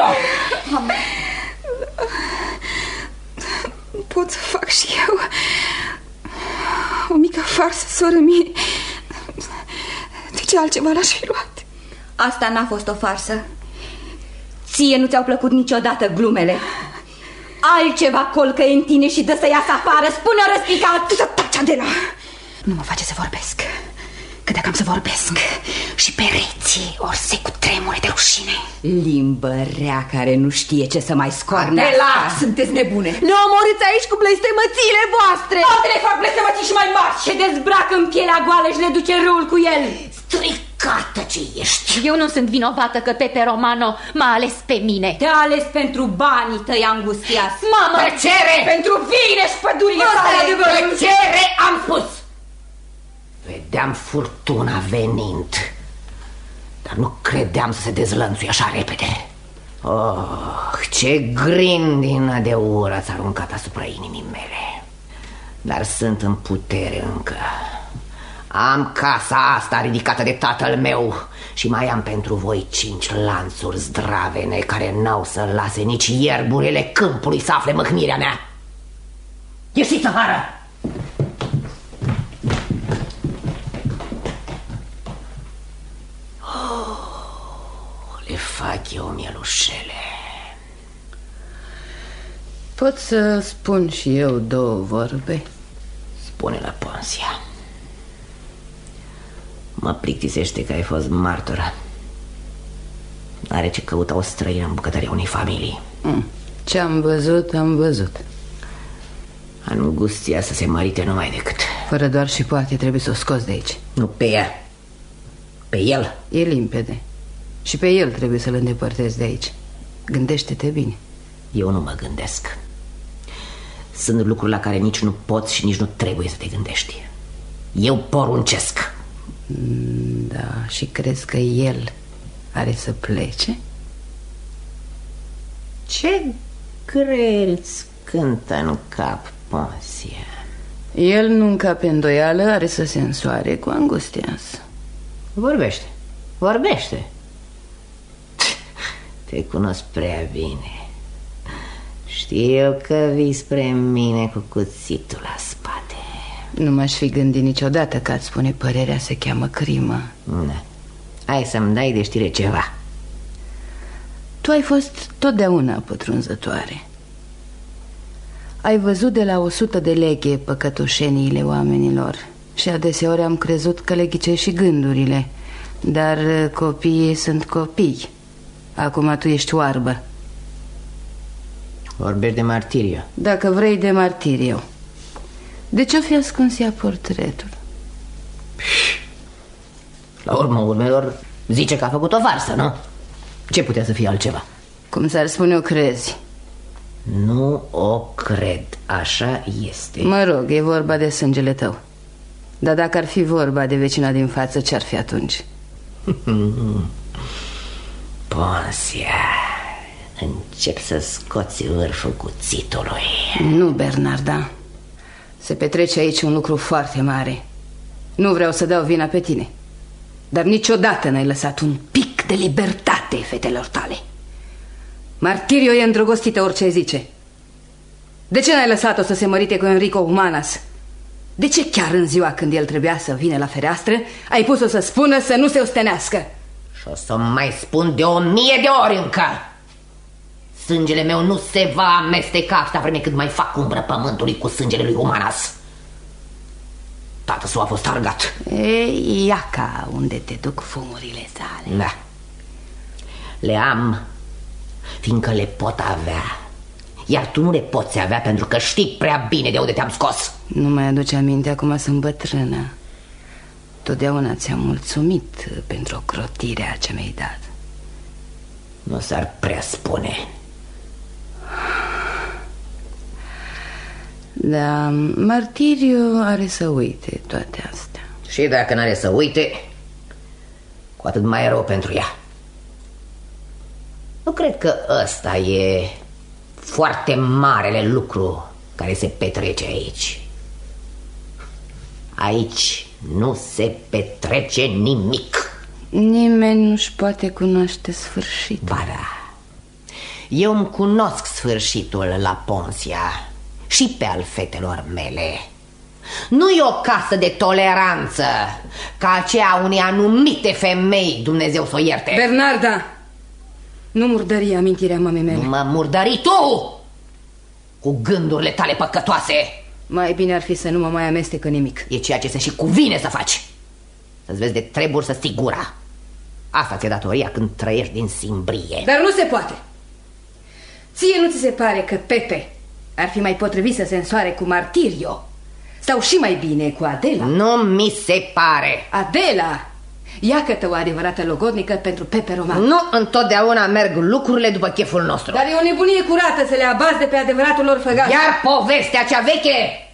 Pot să fac și eu o mică farsă, soră mie. De ce altceva l-aș fi luat? Asta n-a fost o farsă. Ție nu ți-au plăcut niciodată glumele. Altceva colcă în tine și dă să iasă afară. Spune răspicat. Tu să taci, Adela. Nu mă face să vorbesc. Că dacă am să vorbesc și pereții or se cutremure de rușine. Limbă rea care nu știe ce să mai scoarne. Adela, sunteți nebune. Ne omorâți aici cu blestemățiile voastre. Altele fac blestemății și mai mari. Ce dezbracă în pielea goală și le duce râul cu el. Stricată ce ești! Eu nu sunt vinovată că Pepe Romano m-a ales pe mine. Te-a ales pentru banii tăi, Angustias. Mamă! Tăcere! Pentru vine și pădurile tale. Tăcere, am spus! Vedeam furtuna venind, dar nu credeam să se dezlănțuie așa repede. Oh, ce grindină de ură ți-a aruncat asupra inimii mele. Dar sunt în putere încă. Am casa asta ridicată de tatăl meu și mai am pentru voi 5 lanțuri zdravene care n-au să lase nici ierburile câmpului să afle mâhnirea mea. Ieșiți afară! Le fac eu mielușele. Pot să spun și eu 2 vorbe? Spune la Ponsia. Mă plictisește că ai fost martoră. N-are ce căuta o străină în bucătăria unei familii. Ce-am văzut, am văzut. Angustia să se mărite numai decât. Fără doar și poate trebuie să o scoți de aici. Nu pe ea, pe el. E limpede. Și pe el trebuie să-l îndepărtezi de aici. Gândește-te bine. Eu nu mă gândesc. Sunt lucruri la care nici nu poți și nici nu trebuie să te gândești. Eu poruncesc. Da, și crezi că el are să plece? Ce greu îți cântă în cap, Ponsia. El nu încape îndoială, are să se însoare cu Angustias. Vorbește, vorbește. Te cunosc prea bine. Știu că vii spre mine cu cuțitul la spate. Nu m-aș fi gândit niciodată că ați spune părerea se cheamă crimă. Da. Hai să-mi dai de știre ceva. Tu ai fost totdeauna pătrunzătoare. Ai văzut de la 100 de leghe păcătoșeniile oamenilor și adeseori am crezut că le ghicești și gândurile. Dar copiii sunt copii. Acum tu ești oarbă. Vorbești de Martirio. Dacă vrei, de Martirio. De ce-o fi ascuns ea portretul? La urmă urmelor zice că a făcut o farsă, nu? Ce putea să fie altceva? Cum s-ar spune, o crezi? Nu o cred, așa este. Mă rog, e vorba de sângele tău. Dar dacă ar fi vorba de vecina din față, ce-ar fi atunci? Ponsia, încep să scoți vârful cuțitului. Nu, Bernarda. Se petrece aici un lucru foarte mare. Nu vreau să dau vina pe tine, dar niciodată n-ai lăsat un pic de libertate fetelor tale. Martirio e îndrăgostită orice zice. De ce n-ai lăsat-o să se mărite cu Enrico Humanas? De ce chiar în ziua când el trebuia să vină la fereastră ai pus-o să spună să nu se ostenească? Și o să mai spun de 1000 de ori încă. Sângele meu nu se va amesteca atâta vreme cât mai fac umbră pământului cu sângele lui Humanas. Tatăl său a fost argat. Ei, iaca unde te duc fumurile sale. Da. Le am fiindcă le pot avea. Iar tu nu le poți avea pentru că știi prea bine de unde te-am scos. Nu mai aduce aminte, acum sunt bătrână. Totdeauna ți-am mulțumit pentru ocrotirea ce mi-ai dat. Nu s-ar prea spune. Da, Martirio are să uite toate astea. Și dacă n-are să uite, cu atât mai rău pentru ea. Nu cred că ăsta e foarte marele lucru care se petrece aici. Aici nu se petrece nimic. Nimeni nu-și poate cunoaște sfârșitul. Ba da. Eu îmi cunosc sfârșitul la Ponsia și pe al fetelor mele. Nu e o casă de toleranță ca aceea unei anumite femei, Dumnezeu să o ierte. Bernarda, nu murdări amintirea mamei mele. Mă murdări tu cu gândurile tale păcătoase. Mai bine ar fi să nu mă mai amestecă nimic. E ceea ce se și cuvine să faci. Să-ți vezi de treburi să ții gura. Asta ți-e datoria când trăiești din simbrie. Dar nu se poate. Ție nu ți se pare că Pepe ar fi mai potrivit să se însoare cu Martirio? Sau și mai bine cu Adela? Nu mi se pare. Adela, ia-că-tă o adevărată logodnică pentru Pepe Roman. Nu întotdeauna merg lucrurile după cheful nostru. Dar e o nebunie curată să le abazi de pe adevăratul lor făgaș. Iar povestea cea veche,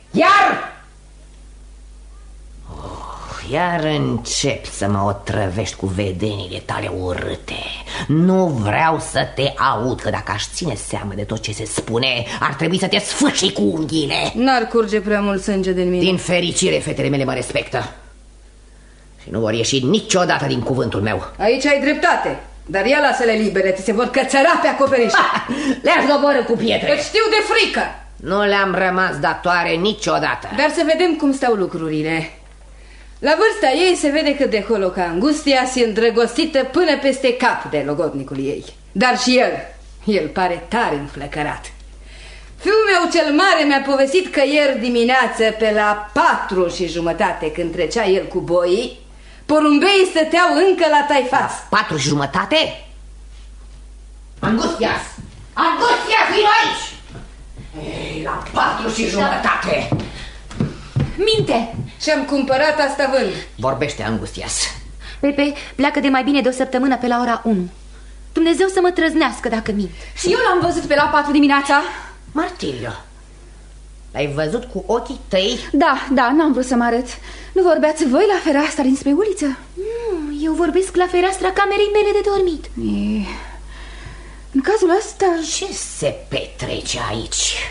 iar începi să mă otrăvești cu vedenile tale urâte. Nu vreau să te aud, că dacă aș ține seama de tot ce se spune, ar trebui să te sfâșii cu unghiile. N-ar curge prea mult sânge din mine. Din fericire, fetele mele mă respectă și nu vor ieși niciodată din cuvântul meu. Aici ai dreptate, dar ia lasă-le libere, ți se vor cățăra pe acoperiș. Le-aș doborî cu pietre. Îți știu de frică. Nu le-am rămas datoare niciodată. Dar să vedem cum stau lucrurile. La vârsta ei se vede cât de holoca Angustia se îndrăgostită până peste cap de logodnicul ei. Dar și el pare tare înflăcărat. Fiul meu cel mare mi-a povestit că ieri dimineață pe la 4:30, când trecea el cu boii, porumbeii stăteau încă la taifas. 4:30? Angustias! Angustias, vino aici! Ei, la 4:30. Minte! Și-am cumpărat asta vând. Vorbește, Angustias. Pepe pleacă de mai bine de o săptămână pe la ora 1. Dumnezeu să mă trăznească dacă mint. Și eu l-am văzut pe la 4 dimineața. Martirio, l-ai văzut cu ochii tăi? Da, n-am vrut să mă arăt. Nu vorbeați voi la fereastra dinspre uliță? Nu, eu vorbesc la fereastra camerei mele de dormit. În cazul ăsta... Ce se petrece aici?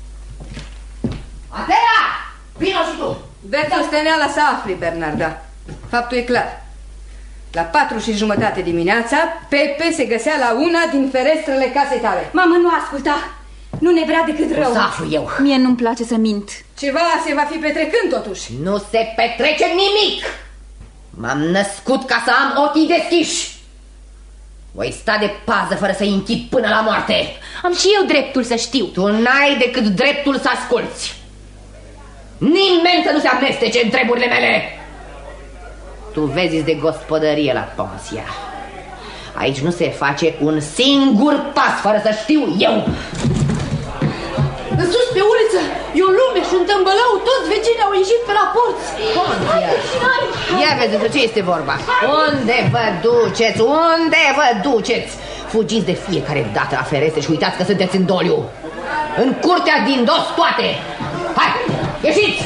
Adela! Vino și tu! Veți osteneala să afli, Bernarda. Faptul e clar. La 4:30 dimineața, Pepe se găsea la una din ferestrele casei tale. Mamă, nu asculta. Nu ne vrea decât rău. O să aflu eu. Mie nu-mi place să mint. Ceva se va fi petrecând totuși. Nu se petrece nimic. M-am născut ca să am ochii deschiși. Voi sta de pază fără să-i închid până la moarte. Am și eu dreptul să știu. Tu n-ai decât dreptul să asculți. Nimeni să nu se amestece în treburile mele. Tu vezi de gospodărie la Ponsia. Aici nu se face un singur pas fără să știu eu. În sus pe uliță e o lume și un tâmbălău. Toți vecinii au ieșit pe la porți. Ponsia, ia vezi despre ce este vorba. Unde vă duceți? Unde vă duceți? Fugiți de fiecare dată la ferestre și uitați că sunteți în doliu. În curtea din dos toate. Hai, ieșiți!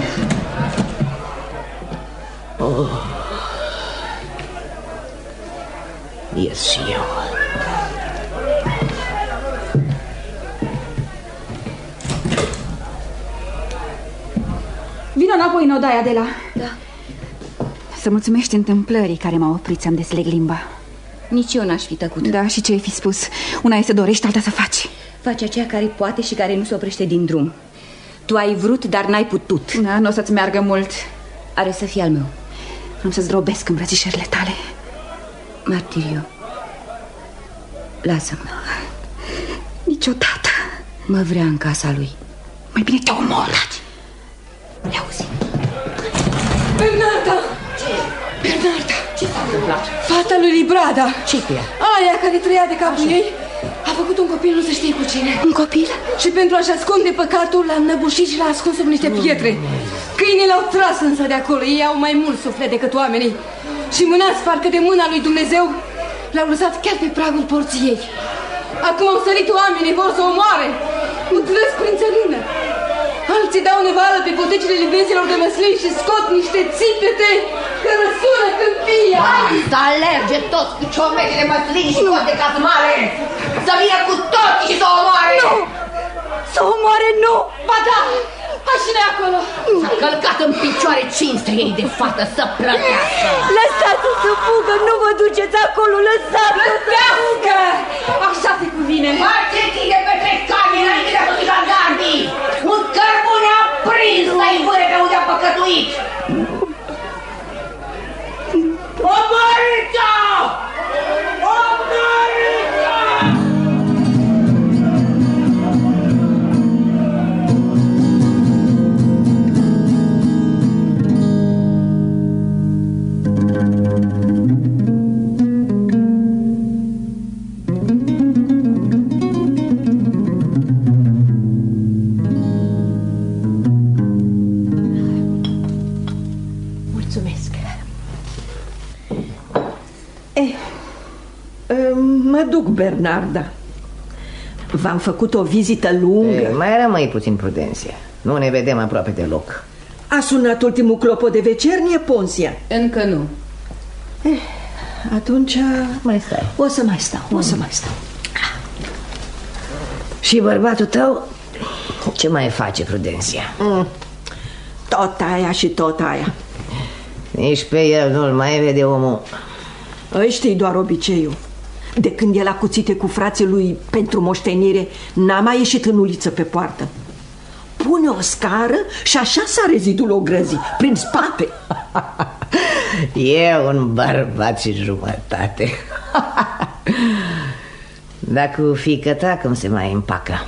Ies și eu. Vino înapoi în odaia, Adela. Da. Să mulțumești întâmplării care m-au oprit să-mi desleg limba. Nici eu n-aș fi tăcut. Da, și ce ai fi spus? Una e să dorești, alta să faci. Faci aceea care poate și care nu se oprește din drum. Tu ai vrut, dar n-ai putut. Da, nu o să-ți meargă mult. Are să fie al meu. Am să-ți drobesc îmbrățișările tale. Martirio, lasă-mă. Niciodată. Mă vrea în casa lui. Mai bine te omor. Le auzi. Bernarda! Ce? Bernarda! Ce s-a întâmplat? Fata lui Librada. Ce-i cu ea? Aia care trăia de capul ei a făcut un copil, nu se știe cu cine. Un copil? Și pentru a-și ascunde păcatul l-a înnăbușit și l-a ascuns sub niște pietre. Câinii l-au tras însă de acolo. Ei au mai mult suflet decât oamenii. Și mânați parcă de mâna lui Dumnezeu, l-au lăsat chiar pe pragul porții ei. Acum au sărit oamenii, vor să o omoare. Utrăsc prin țărână. Alții dau nevală pe potecile livezilor de măslin și scot niște țipete că răsună câmpia. Să alerge toți cu ciomegi de măslini și coate cazmale. Să vină cu toții și să o omoare. Nu! Să o omoare, nu! Ba da! Mașina acolo! S-a călcat în picioare cinstea ei de fată să plătească. Lăsați-o să fugă, nu vă duceți acolo, lăsați-o să fugă! Așa se cuvine! Faceți-i de pe trecani înainte de a sosi jandarmii! Un cărbune aprins să-i vâre pe un duc, Bernarda. V-am făcut o vizită lungă. Mai rămâi puțin, Prudenția. Nu ne vedem aproape deloc. A sunat ultimul clopot de vecernie, Ponsia? Încă nu. Atunci mai stai. O să mai stau. Și bărbatul tău ce mai face, Prudenția? Tot aia și tot aia. Nici pe el nu-l mai vede omul. Ăștia-i doar obiceiul. De când el a cuțite cu frații lui pentru moștenire, n-a mai ieșit în uliță pe poartă. Pune o scară și așa sare zidul ogrăzii, prin spate. E un bărbat și jumătate. Dar cu fiică ta cum se mai împacă?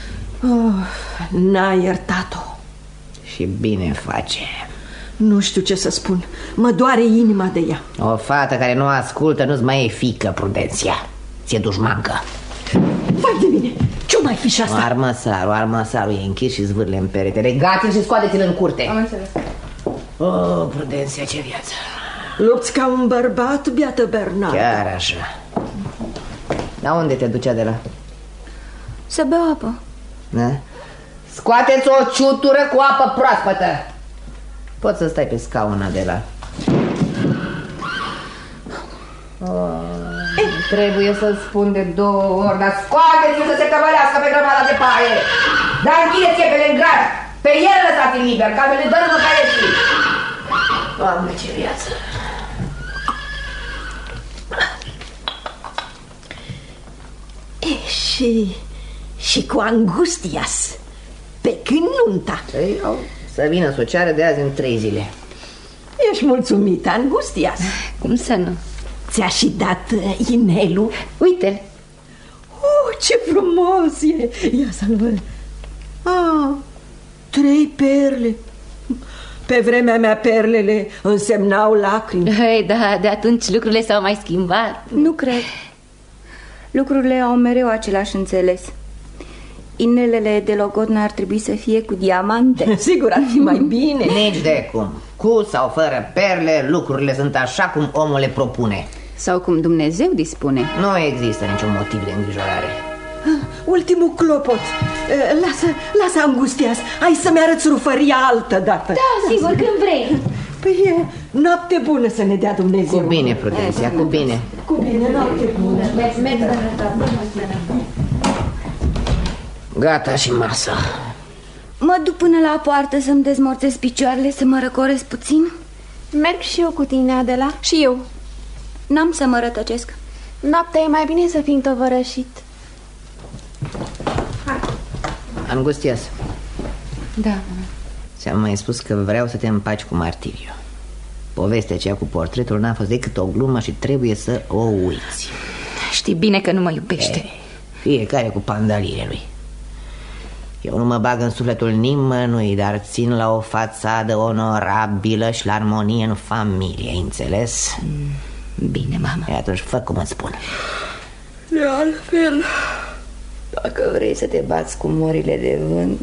N-a iertat-o. Și bine face. Nu știu ce să spun. Mă doare inima de ea. O fată care nu ascultă nu-ți mai e fiică, Prudenția. Ți-e dușmancă. Vai de mine, ce-o mai fi și asta? Armăsarul e închis și zvârle în perete. Legați-l și scoateți-l în curte. Am înțeles. Prudenția, ce viață. Lupți ca un bărbat, biată Bernarda. Chiar așa. Dar unde te ducea de la? Să beau apă. Da? Scoateți o ciutură cu apă proaspătă. Poți să stai pe scauna de la. Trebuie să-l spun de 2 ori, dar scoateți-l să se căvălească pe grămada de paie. Dar închideți iepele în grad. Pe el lăsați-l liber, ca să le dărâmă caieții. Doamne, ce viață. Și cu Angustias. Pe când nunta? Să vină să o ceară de azi în 3 zile. Ești mulțumită, Angustias? Cum să nu? Ți-a și dat inelul? Uite-l. Ce frumos e! Ia să-l văd. 3 perle. Pe vremea mea perlele însemnau lacrimi. Da, de atunci lucrurile s-au mai schimbat. Nu cred. Lucrurile au mereu același înțeles. Inelele de logodnă ar trebui să fie cu diamante. Sigur, ar fi mai bine. Nici de cum. Cu sau fără perle, lucrurile sunt așa cum omul le propune. Sau cum Dumnezeu dispune. Nu există niciun motiv de îngrijorare. Ultimul clopot. Lasă, Angustias. Hai să-mi arăți rufăria altă dată. Da, sigur, când vrei. Păi noapte bună să ne dea Dumnezeu. Cu bine, Prudenția, cu bine. Cu bine, noapte bună. Gata și masa. Mă duc până la poartă să-mi dezmorțesc picioarele, să mă răcoresc puțin. Merg și eu cu tine, Adela. Și eu. N-am să mă rătăcesc. Noaptea e mai bine să fii întovărășit. Angustias. Da. Ți-am mai spus că vreau să te împaci cu Martiriu. Povestea aceea cu portretul n-a fost decât o glumă și trebuie să o uiți. Știi bine că nu mă iubește. Fiecare cu pandaliile lui. Eu nu mă bag în sufletul nimănui, dar țin la o fațadă onorabilă și la armonie în familie, înțeles? Bine, mama. E, atunci fă cum îți spun. De altfel, dacă vrei să te bați cu morile de vânt.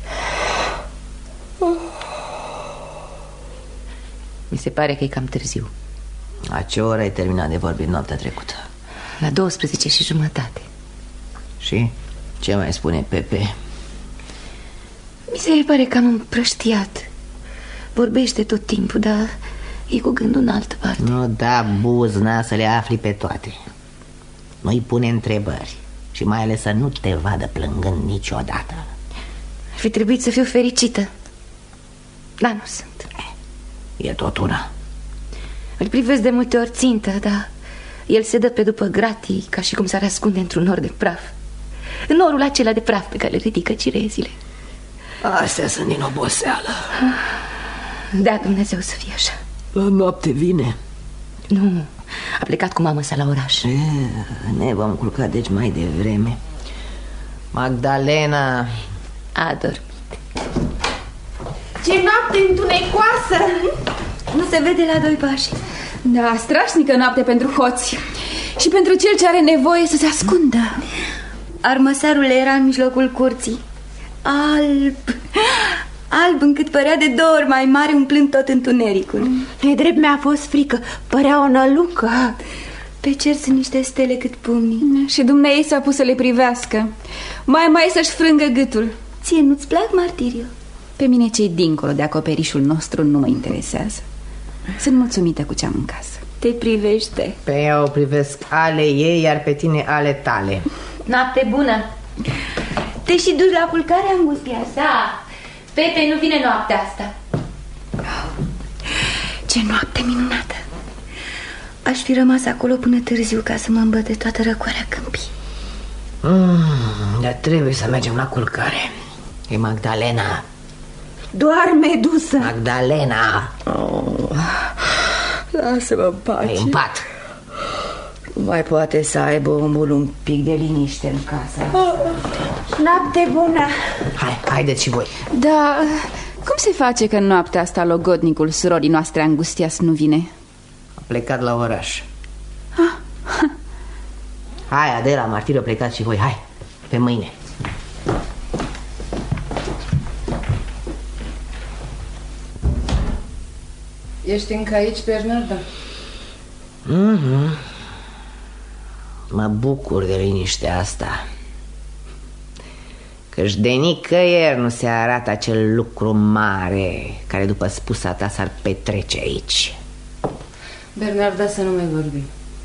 Mi se pare că e cam târziu. La ce oră ai terminat de vorbit noaptea trecută? La 12:30. Și? Ce mai spune Pepe? Mi se pare că am împrăștiat. Vorbește tot timpul, dar e cu gândul în altă parte. Nu da buzna să le afli pe toate. Nu-i pune întrebări. Și mai ales să nu te vadă plângând niciodată. Ar fi trebuit să fiu fericită. Dar nu sunt. E tot una. Îl privesc de multe ori țintă, dar el se dă pe după gratii, ca și cum s-ar ascunde într-un nor de praf. În norul acela de praf pe care le ridică cirezile. Astea sunt din oboseală. Da, Dumnezeu să fie așa. La noapte vine? Nu, a plecat cu mama sa la oraș. Ne vom culca deci mai devreme. Magdalena a dormit. Ce noapte întunecoasă! Nu se vede la 2 pași. Da, strașnică noapte pentru hoți. Și pentru cel ce are nevoie să se ascundă. Armăsarul era în mijlocul curții. Alb, alb încât părea de 2 ori mai mare, umplând tot întunericul. E drept, mi-a fost frică. Părea o nălucă. Pe cer sunt niște stele cât pumnii. Și dumneavoastră s-a pus să le privească. Mai să-și frângă gâtul. Ție nu-ți plac, Martirio? Pe mine cei dincolo de acoperișul nostru nu mă interesează. Sunt mulțumită cu ce am în casă. Te privește. Pe ea o privesc ale ei, iar pe tine ale tale. Noapte bună. Te și duci la culcare, Angustia? Da, Pepe nu vine noaptea asta. Ce noapte minunată. Aș fi rămas acolo până târziu ca să mă îmbăt de toată răcoarea câmpii. Dar trebuie să mergem la culcare. E Magdalena. Doar Medusă. Magdalena. Lasă-mă în pace. E în pat. Nu mai poate să aibă omul un pic de liniște în casa. Noapte bună. Haideți și voi. Da, cum se face că în noaptea asta logodnicul surorii noastre Angustias nu vine? A plecat la oraș. Hai, Adela, Martirio, plecați și voi. Hai, pe mâine. Ești încă aici, Bernarda? Mă bucur de liniștea asta, căci de nicăieri nu se arată acel lucru mare care după spusa ta s-ar petrece aici. Bernarda, să nu mai vorbim.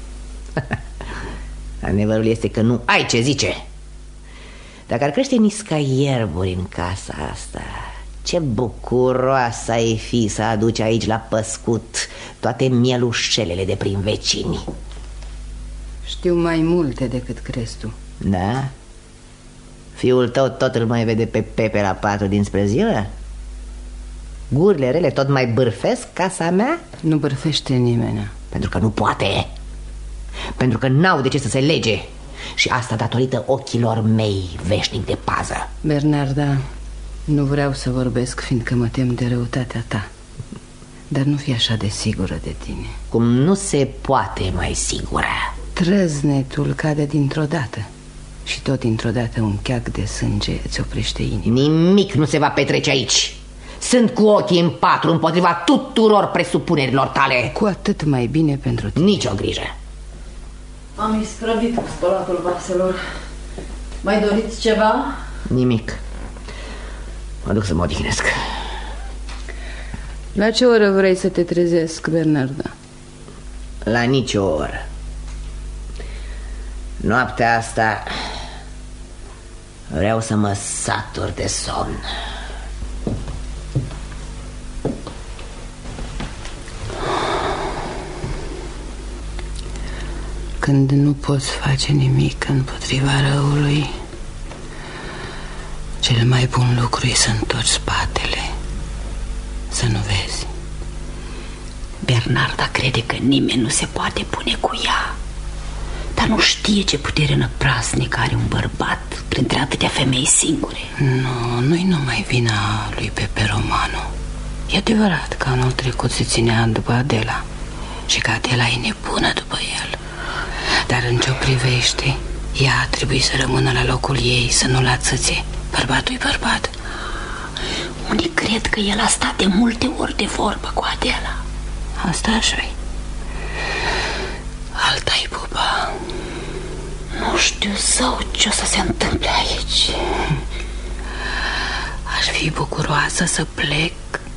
Adevărul este că nu ai ce zice. Dacă ar crește nisca ierburi în casa asta, ce bucuroasă ai fi să aduci aici la păscut toate mielușelele de prin vecini. Știu mai multe decât crezi tu. Da? Fiul tău tot îl mai vede pe Pepe la patru dinspre ziua? Gurile rele tot mai bârfesc casa mea? Nu bârfește nimeni. Pentru că nu poate. Pentru că n-au de ce să se lege. Și asta datorită ochilor mei veșnic de pază. Bernarda, nu vreau să vorbesc fiindcă mă tem de răutatea ta. Dar nu fi așa de sigură de tine. Cum nu se poate mai sigură. Trăznetul cade dintr-o dată. Și tot dintr-o dată un cheac de sânge îți oprește inima. Nimic nu se va petrece aici. Sunt cu ochii în patru împotriva tuturor presupunerilor tale. Cu atât mai bine pentru tine. Nicio grijă. Am isprăvit cu spălatul vaselor. Mai doriți ceva? Nimic. Mă duc să mă odihnesc. La ce oră vrei să te trezesc, Bernarda? La nicio oră. Noaptea asta vreau să mă satur de somn. Când nu poți face nimic împotriva răului, cel mai bun lucru e să întorci spatele, să nu vezi. Bernarda crede că nimeni nu se poate pune cu ea, dar nu știe ce putere năprasnică are un bărbat printre atâtea femei singure. Nu-i numai vina lui Pepe Romano. E adevărat că anul trecut se ținea după Adela și că Adela e nebună după el. Dar în ce o privește, ea trebuie să rămână la locul ei, să nu-l ațățe. Bărbatul-i bărbat. Unii cred că el a stat de multe ori de vorbă cu Adela. Asta așa-i. Alta-i pupa. Nu știu zău ce o să se întâmple aici. Aș fi bucuroasă să plec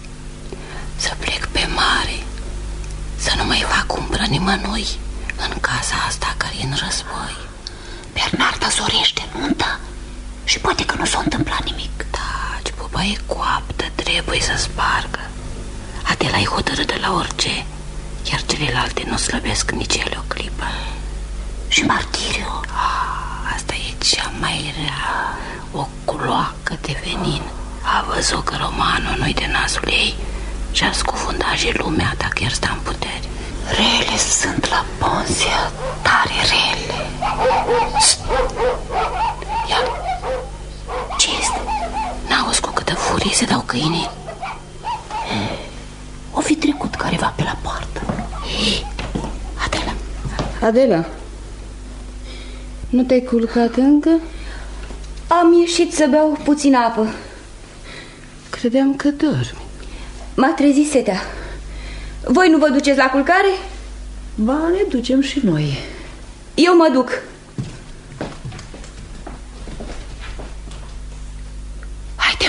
pe mare, să nu mai fac umbră nimănui în casa asta care e în război. Bernarda zorește nunta și poate că nu s-a întâmplat nimic. Da, ce pupa e coaptă, trebuie să spargă. Adela e hotărâtă la orice, iar celelalte nu slăbesc nici ele o clipă. Și Martirio? Asta e cea mai rea, o cloacă de venin. A văzut că Romano nu-i de nasul ei și a scufundat și lumea dacă chiar sta în putere. Rele sunt la Ponția, tare rele. Ia, ce este? N-auzi cu câtă furie se dau câinii? O fi trecut careva pe la poartă. Adela. Adela, nu te-ai culcat încă? Am ieșit să beau puțină apă. Credeam că dormi. M-a trezit setea. Voi nu vă duceți la culcare? Ba, ne ducem și noi. Eu mă duc. Haide.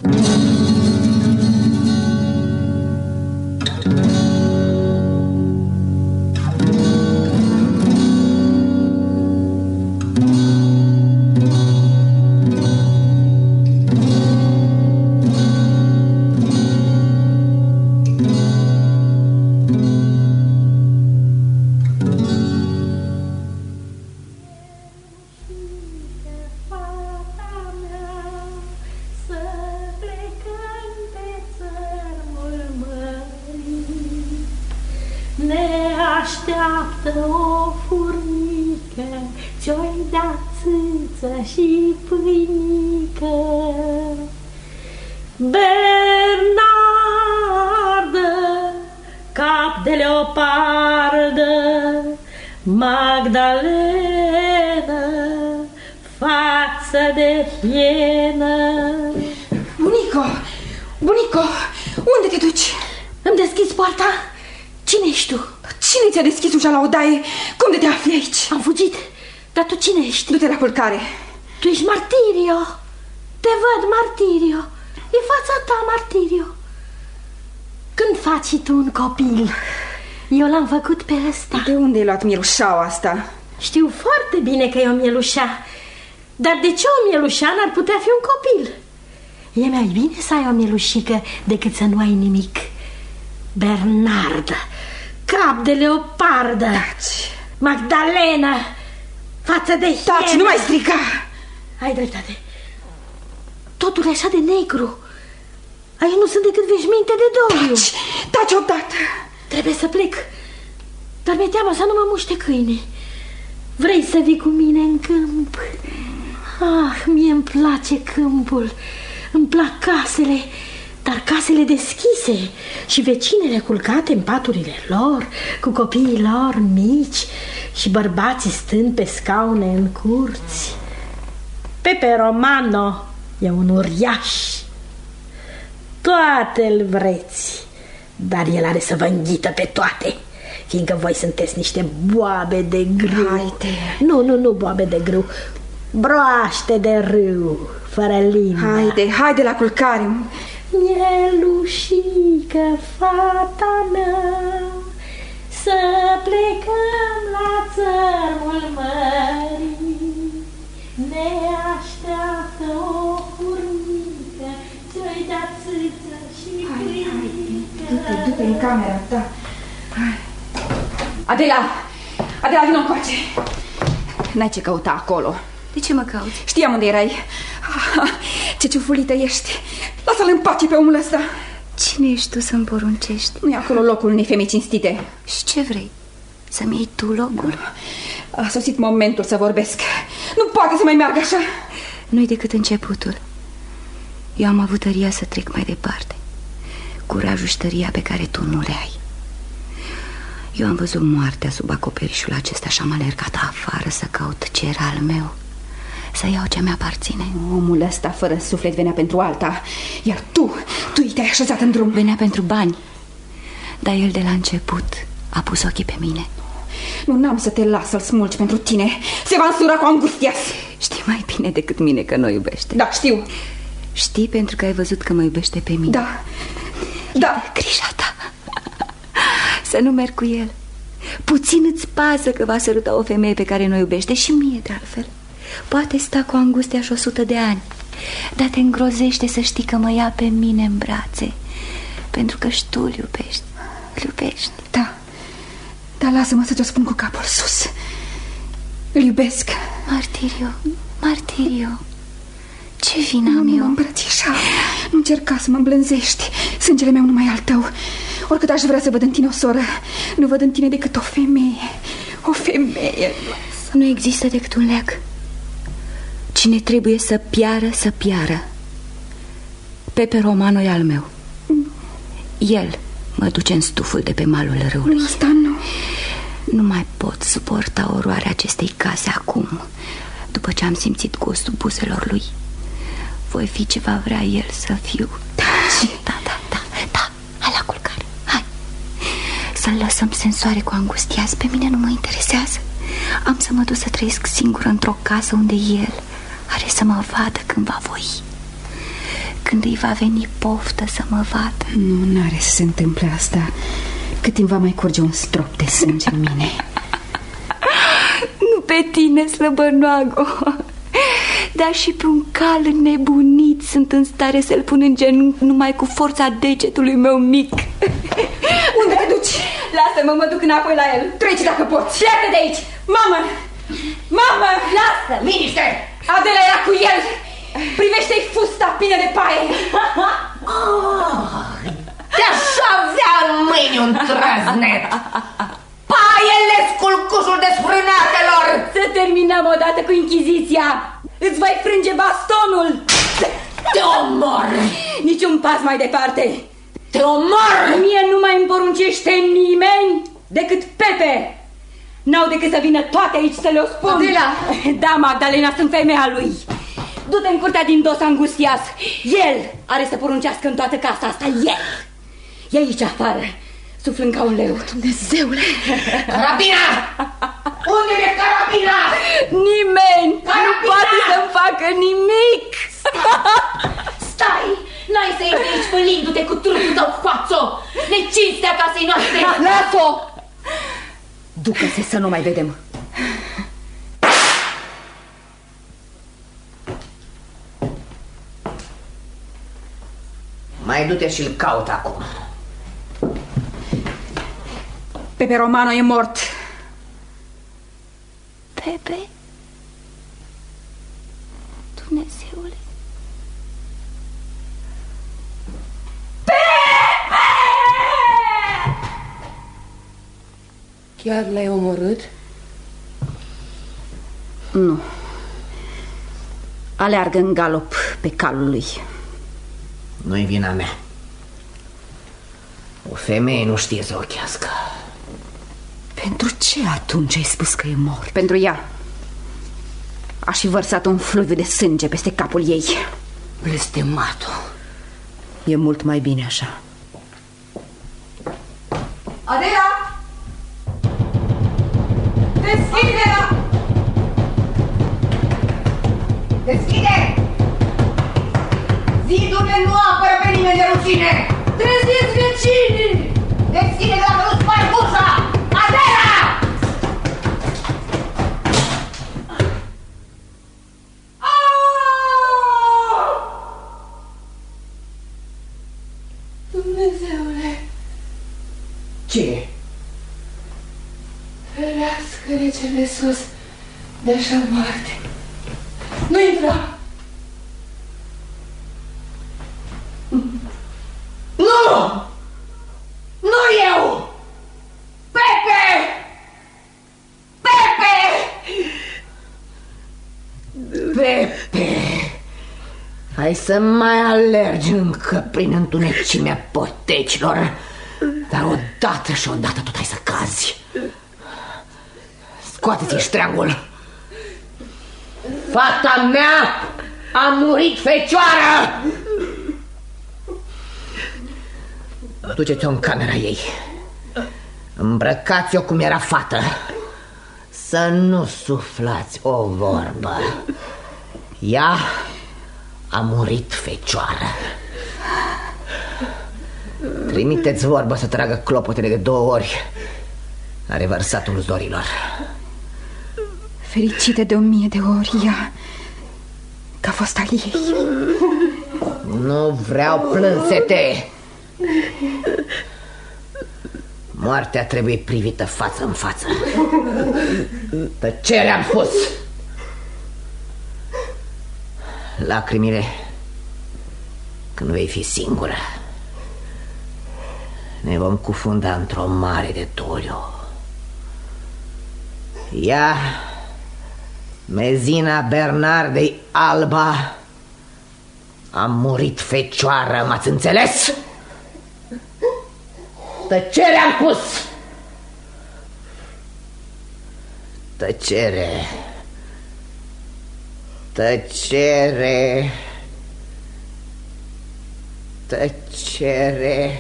O furnică ți-o-i dat țâță și pâinică. Bernardă, cap de leopardă, Magdalena, față de hienă. Bunico, bunico, unde te duci? Îmi deschizi poarta? Cine ești tu? Cine ți-a deschis ușa la odaie? Cum de te afli aici? Am fugit. Dar tu cine ești? Du-te la culcare. Tu ești Martirio. Te văd, Martirio. E fața ta, Martirio. Când faci tu un copil? Eu l-am făcut pe ăsta. De unde ai luat mielușaua asta? Știu foarte bine că e o mielușa. Dar de ce o mielușa n-ar putea fi un copil? E mai bine să ai o mielușică decât să nu ai nimic. Bernardă, cap de leopardă. Taci. Magdalena, față de hienă. Taci, nu mai striga. Ai dreptate. Totul e așa de negru. Aici nu sunt decât veșminte de doliu. Taci, taci odată. Trebuie să plec. Dar mi-e teamă să nu mă muște câinii. Vrei să vii cu mine în câmp? Ah, mie-mi place câmpul. Îmi plac casele. Dar casele deschise și vecinele culcate în paturile lor, cu copiii lor mici și bărbații stând pe scaune în curți. Pepe Romano e un uriaș. Toate-l vreți, dar el are să vă înghită pe toate, fiindcă voi sunteți niște boabe de grâu. Haide. Nu boabe de grâu, broaște de râu, fără limbă. Haide la culcare. Mielușică, fata mea, să plecăm la țărmul mării. Ne așteaptă o furnică, ți-o-i dat țâță și pâinică. Du-te în camera ta. Adela, vină încoace. N-ai ce căuta acolo. De ce mă cauți? Știam unde erai. Ce ciufulită ești. Lasă-l în pace pe omul ăsta. Cine ești tu să-mi poruncești? Nu e acolo locul unei femei cinstite. Și ce vrei? Să-mi iei tu locul? A sosit momentul să vorbesc. Nu poate să mai meargă așa. Nu-i decât începutul. Eu am avut tăria să trec mai departe. Curajul și tăria pe care tu nu le ai. Eu am văzut moartea sub acoperișul acesta și am alergat afară să caut ce era al meu, să iau ce mi-aparține. Omul ăsta fără suflet venea pentru alta, iar tu te-ai așezat în drum. Venea pentru bani, dar el de la început a pus ochii pe mine. Nu, n-am să te las să-l smulgi pentru tine. Se va însura cu Angustias. Știi mai bine decât mine că nu iubește. Da, știu. Știi pentru că ai văzut că mă iubește pe mine. Da. Grija ta să nu merg cu el. Puțin îți pasă că va săruta o femeie pe care nu iubește, și mie de altfel. Poate sta cu Angustia și 100 de ani, dar te îngrozește să știi că mă ia pe mine în brațe, pentru că și tu îl iubești. Îl iubești. Da, dar lasă-mă să ți-o spun cu capul sus. Îl iubesc. Martirio, ce vină am eu? Nu mă îmbrățișa. Nu încerca să mă îmblânzești. Sângele meu nu mai e al tău. Oricât aș vrea să văd în tine o soră, nu văd în tine decât o femeie. O femeie. Nu există decât un leac. Cine trebuie să piară, să piară. Pepe Romano e al meu. El mă duce în stuful de pe malul râului. Asta nu. Nu mai pot suporta oroarea acestei case acum. După ce am simțit gustul buzelor lui, voi fi ce va vrea el să fiu. Da, hai la culcare. Hai să-l lăsăm sensoare cu Angustias. Pe mine nu mă interesează. Am să mă duc să trăiesc singură într-o casă unde el are să mă vadă când va voi. Când îi va veni poftă să mă vadă. Nu, n-are să se întâmple asta. Cât timp va mai curge un strop de sânge în mine. Nu pe tine, slăbănoagă, dar și pe un cal nebunit sunt în stare să-l pun în genunchi numai cu forța degetului meu mic. Unde te duci? Lasă-mă, mă duc înapoi la el. Treci dacă poți. Pleacă de aici. Mamă! Mamă! Lasă! Liniște! Adela era cu el. Privește-i fusta plină de paie. Te-aș avea în mâini un trăznet. Paiele sculcușul desfrânatelor. Să terminăm odată cu Inchiziția. Îți voi frânge bastonul. Te omor. Niciun pas mai departe. Te omor. Mie nu mai îmi poruncește nimeni decât Pepe. N-au decât să vină toate aici să le-o spun. Adela. Da, Magdalena, sunt femeia lui. Du-te în curtea din Dos Angustias. El are să poruncească în toată casa asta. El. E aici afară, suflând ca un leu. Dumnezeule! Carabina! Unde e carabina? Nimeni nu poate să-mi facă nimic. Stai! N-ai să ieși de aici fălindu-te cu trupul tău, fațo! Necinstea casei noastre! Las-o! Ducă-se să nu mai vedem. Mai du-te și-l caut acum. Pepe Romano e mort. Pepe? Dumnezeule! Pepe! Chiar l-ai omorât? Nu. Aleargă în galop pe calul lui. Nu-i vina mea. O femeie nu știe să ochească. Pentru ce atunci ai spus că e mort? Pentru ea. Aș fi vărsat un fluviu de sânge peste capul ei. Blestematul. E mult mai bine așa. Adela! Deschide-la! Deschide! Zidurile nu apără pe nimeni de rușine! Treziți vecinii! Deschide dacă nu spargi ușa! Adela! Dumnezeule! Ce? Ferească regele sus de așa moarte. Nu intra! Nu! Nu eu! Pepe! Pepe! Pepe! Hai să mai alergi încă prin întunecimea potecilor, dar odată și odată tot ai să cazi. Scoate-ți ștreangul. Fata mea a murit fecioară! Duceți-o în camera ei. Îmbrăcați-o cum era fată. Să nu suflați o vorbă. Ea a murit fecioară. Trimiteți vorba să tragă clopotele de 2 ori la revărsatul zorilor. Fericită de 1000 de ori ea, că a fost al ei. Nu vreau plânsete. Moartea trebuie privită față în față. Tăcere am spus. Lacrimile când vei fi singură. Ne vom cufunda într-o mare de doliu. Ea, Mezina Bernardei Alba, a murit fecioară, m-ați înțeles? Tăcere am pus! Tăcere. Tăcere. Tăcere.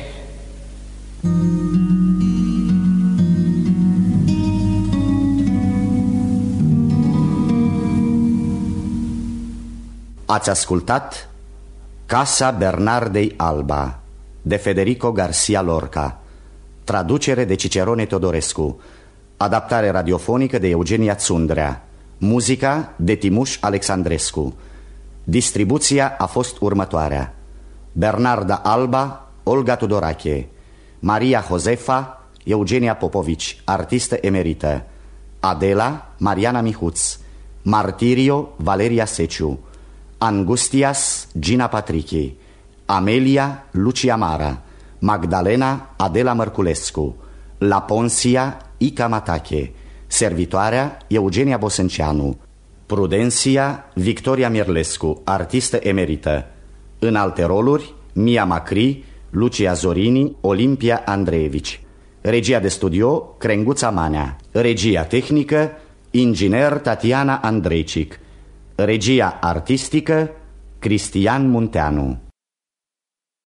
Ați ascultat Casa Bernardei Alba de Federico Garcia Lorca, traducere de Cicerone Teodorescu, adaptare radiofonică de Eugenia Țundrea, muzica de Timuș Alexandrescu. Distribuția a fost următoarea: Bernarda Alba, Olga Tudorache; Maria Josefa, Eugenia Popovici, artistă emerită; Adela, Mariana Mihuț; Martirio, Valeria Seciu; Angustias, Gina Patrichi; Amelia, Lucia Mara; Magdalena, Adela Mărculescu; La Ponsia, Ica Matache; servitoarea, Eugenia Bosânceanu; Prudensia, Victoria Mirlescu, artistă emerită. În alte roluri, Mia Macri, Lucia Zorini, Olimpia Andreevici. Regia de studio, Crenguța Manea. Regia tehnică, inginer Tatiana Andreicic. Regia artistică, Cristian Munteanu.